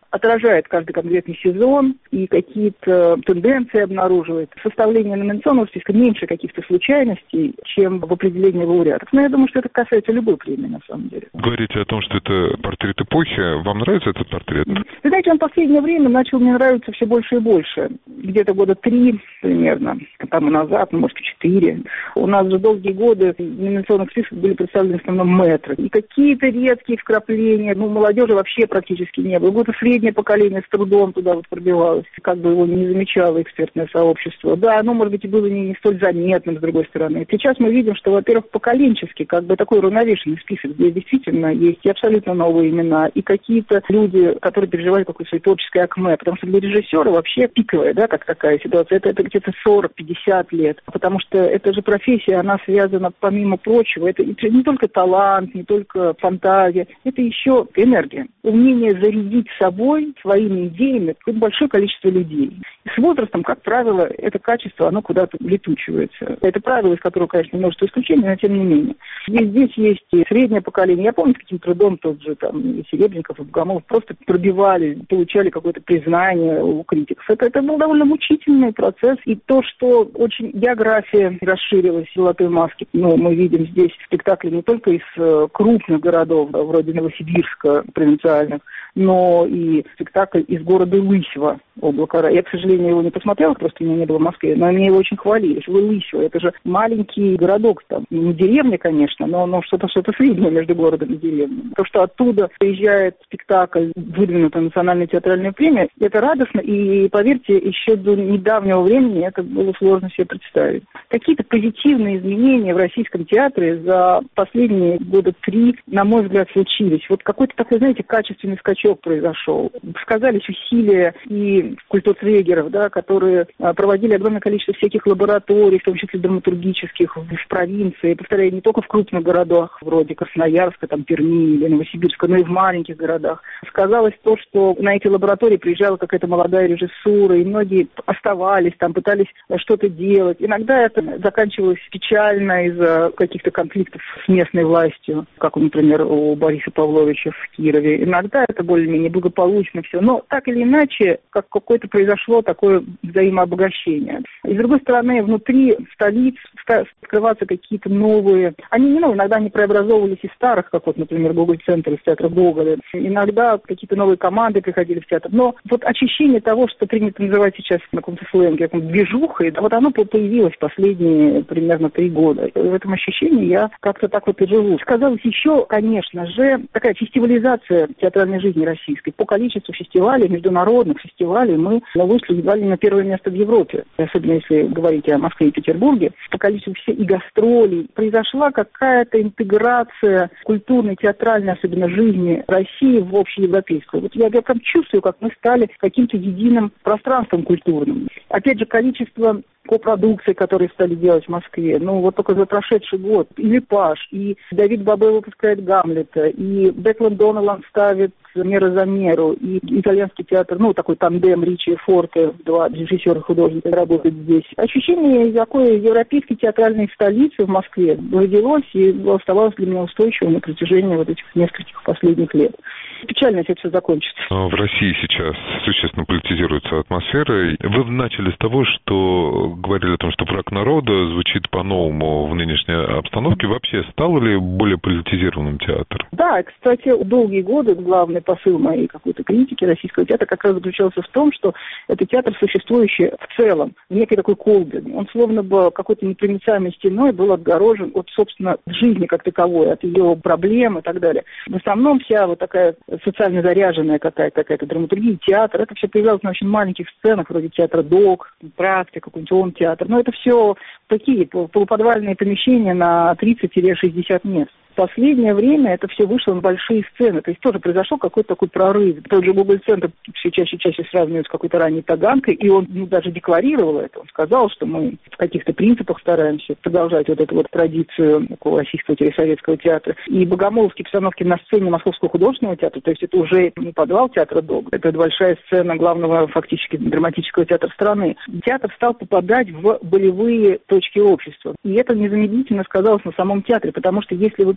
отражает каждый конкретный сезон и какие-то тенденции обнаруживает. Составление номинационного списка меньше каких-то случайностей, чем в определении лауреатов. Но я думаю, что это касается любой премии, на самом деле. Говорите о том, что это портрет эпохи. Вам нравится этот портрет? Вы знаете, он в последнее время начал мне нравиться все больше и больше. Где-то года три примерно, там и назад, ну, может, четыре. У нас же долгие годы в номинационных списках были представлены в основном мэтры. И какие-то редкие вкрапления, ну, молодежи вообще практически не было. Какое-то среднее поколение с трудом туда вот пробивалось, как бы его не замечало экспертное сообщество. Да, оно, может быть, и было не, не столь заметным, с другой стороны. Сейчас мы видим, что, во-первых, поколенчески, как бы такой уравновешенный список, где действительно есть и абсолютно новые имена, и какие-то люди, которые переживали какое-то свое творческое акме, потому что для режиссера вообще пиковая, да, как такая ситуация, это, это где-то сорок-пятьдесят лет, потому что эта же профессия, она связана, помимо прочего, это не только талант, не только фантазия, это еще энергия, умение зарядить собой, своими идеями какое-то большое количество людей. И с возрастом, как правило, это качество, оно куда-то летучивается. Это правило, из которого, конечно, множество исключений, но тем не менее. Здесь, здесь есть и среднее поколение. Я помню, с каким трудом тот же там и Серебренников, и Богомолов просто пробивали, получали какое-то признание у критиков. Это, это был довольно мучительный процесс. И то, что очень география расширилась в «Золотой маске», ну, мы видим здесь спектакли не только из э, крупных городов, да, вроде Новосибирска, провинциальных, но и спектакль из города Лысьва, «Облако рая». Я, к сожалению, его не посмотрела, просто у меня не было в Москве, но мне его очень хвалили. Лысьва, это же маленький городок, там, не деревня, конечно, но, но что-то, что-то среднее между городом и деревней. То, что оттуда приезжает спектакль, выдвинутый на национальную театральную премию, это радостно, и, поверьте, еще до недавнего времени это было сложно себе представить. Какие-то позитивные изменения в российском театре за последние года три, на мой взгляд, случились. Вот какой-то такой, знаете, качественный скачок произошел. Сказались усилия и культурцвегеров, да, которые проводили огромное количество всяких лабораторий, в том числе драматургических, в провинции, повторяю, не только в крупных городах, вроде Красноярска, там, Перми или Новосибирска, но и в маленьких городах. Сказалось то, что на эти лаборатории приезжала какая-то молодая режиссура, и многие оставались там, пытались что-то делать. Иногда это заканчивалось печально из-за каких-то конфликтов с местной властью, как, например, у Бориса Павловича в Кирове. Иногда это более-менее благополучно все. Но так или иначе, как какое-то произошло такое взаимообогащение. И с другой стороны, внутри столиц открываться какие-то новые... Они не новые, иногда они преобразовывались из старых, как вот, например, Гоголь-центр из театра Гоголя. Иногда какие-то новые команды приходили в театр. Но вот ощущение того, что принято называть сейчас на каком-то сленге, каком-то движухой, вот оно появилось последние примерно три года. И в этом ощущении я как-то так вот и живу. Сказалось еще, конечно же, такая фестивализация театральной жизни российской. По количеству фестивалей, международных фестивалей, мы вышли едва ли на первое место в Европе. Особенно если говорить о Москве и Петербурге. По количеству всех и гастролей произошла какая-то интеграция культурной, театральной, особенно жизни России в общеевропейскую. Вот я, я прям чувствую, как мы стали каким-то единым пространством культурным. Опять же, количество копродукции, которые стали делать в Москве. Ну, вот только за прошедший год. И «Лепаж», и Давид Бабе выпускает «Гамлета», и Бекланд Доналан ставит «Мера за меру», и итальянский театр, ну, такой тандем Ричи и Форте, два режиссера и художника работают здесь. Ощущение такой европейской театральной столицы в Москве родилось и оставалось для меня устойчивым на протяжении вот этих нескольких последних лет. Печально, если это все закончится. В России сейчас существенно политизируется атмосфера. Вы начали с того, что говорили о том, что «Враг народа» звучит по-новому в нынешней обстановке. Вообще, стал ли более политизированным театр? Да, кстати, долгие годы главный посыл моей какой-то критики российского театра как раз заключался в том, что это театр, существующий в целом, в некой такой колбе. Он словно бы какой-то непроницаемой стеной был отгорожен от, собственно, жизни как таковой, от ее проблем и так далее. В основном вся вот такая социально заряженная какая-то, какая-то драматургия, театр, это все появлялось на очень маленьких сценах, вроде театра ДОК, практика, какой-нибудь театр. Но это все такие полуподвальные помещения на тридцать-шестьдесят мест. В последнее время это все вышло на большие сцены. То есть тоже произошел какой-то такой прорыв. Тот же Гоголь-центр все чаще и чаще сравнивают с какой-то ранней Таганкой, и он ну, даже декларировал это. Он сказал, что мы в каких-то принципах стараемся продолжать вот эту вот традицию такого российского советского театра. И богомоловские постановки на сцене Московского художественного театра, то есть это уже не подвал театра ДОК, это большая сцена главного фактически драматического театра страны. Театр стал попадать в болевые точки общества. И это незамедлительно сказалось на самом театре, потому что если вы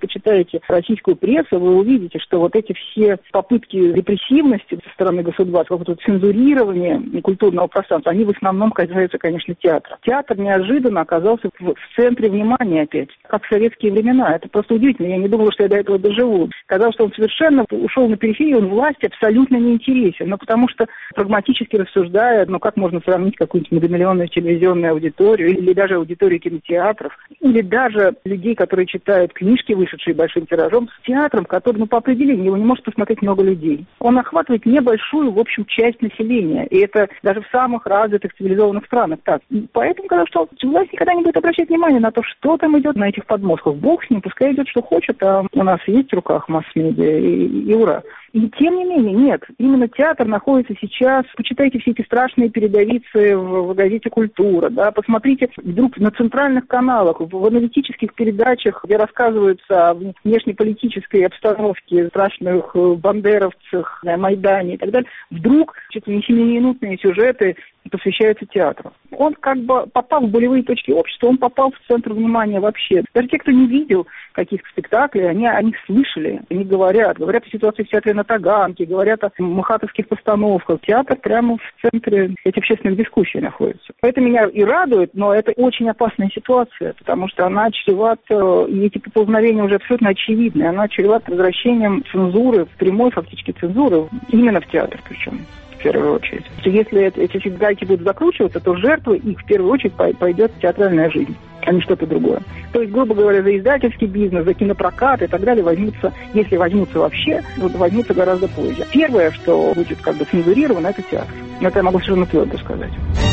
почитаете российскую прессу, вы увидите, что вот эти все попытки репрессивности со стороны государства, какого-то цензурирования культурного пространства, они в основном касаются, конечно, театра. Театр неожиданно оказался в, в центре внимания опять, как в советские времена. Это просто удивительно. Я не думала, что я до этого доживу. Казалось, что он совершенно ушел на периферию, он власти абсолютно не интересен. Но потому что, прагматически рассуждая, ну как можно сравнить какую-нибудь многомиллионную телевизионную аудиторию или даже аудиторию кинотеатров, или даже людей, которые читают книжки, вышедшие большим тиражом, с театром, который, ну, по определению, его не может посмотреть много людей. Он охватывает небольшую, в общем, часть населения. И это даже в самых развитых цивилизованных странах так. И поэтому, когда что власть никогда не будет обращать внимание на то, что там идет на этих подмостках. Бог с ним, пускай идет, что хочет, а у нас есть в руках масс-медиа, и, и ура. И тем не менее, нет, именно театр находится сейчас, почитайте все эти страшные передовицы в, в газете «Культура», да, посмотрите вдруг на центральных каналах, в, в аналитических передачах, где рассказываются о внешнеполитической обстановке, страшных бандеровцах, на Майдане и так далее, вдруг чуть ли не семиминутные сюжеты посвящаются театру. Он как бы попал в болевые точки общества, он попал в центр внимания вообще. Даже те, кто не видел каких-то спектаклей, они о них слышали, они говорят, говорят о ситуации в театре на Таганке, говорят о махатовских постановках. Театр прямо в центре этих общественных дискуссий находится. Это меня и радует, но это очень опасная ситуация, потому что она чревата, и эти поползновения уже абсолютно очевидны, она чревата возвращением цензуры, прямой фактически цензуры, именно в театр причем. В первую очередь. Если эти гайки будут закручиваться, то жертвой их в первую очередь пойдет театральная жизнь, а не что-то другое. То есть, грубо говоря, за издательский бизнес, за кинопрокат и так далее возьмутся, если возьмутся вообще, возьмутся гораздо позже. Первое, что будет как бы цензурировано, это театр. Это я могу совершенно твердо сказать.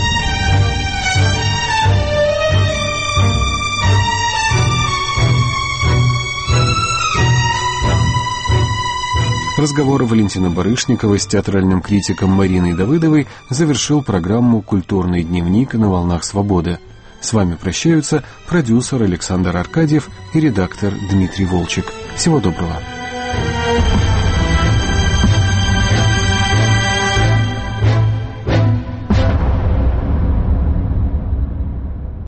Разговор Валентина Барышникова с театральным критиком Мариной Давыдовой завершил программу «Культурный дневник» на волнах свободы. С вами прощаются продюсер Александр Аркадьев и редактор Дмитрий Волчек. Всего доброго.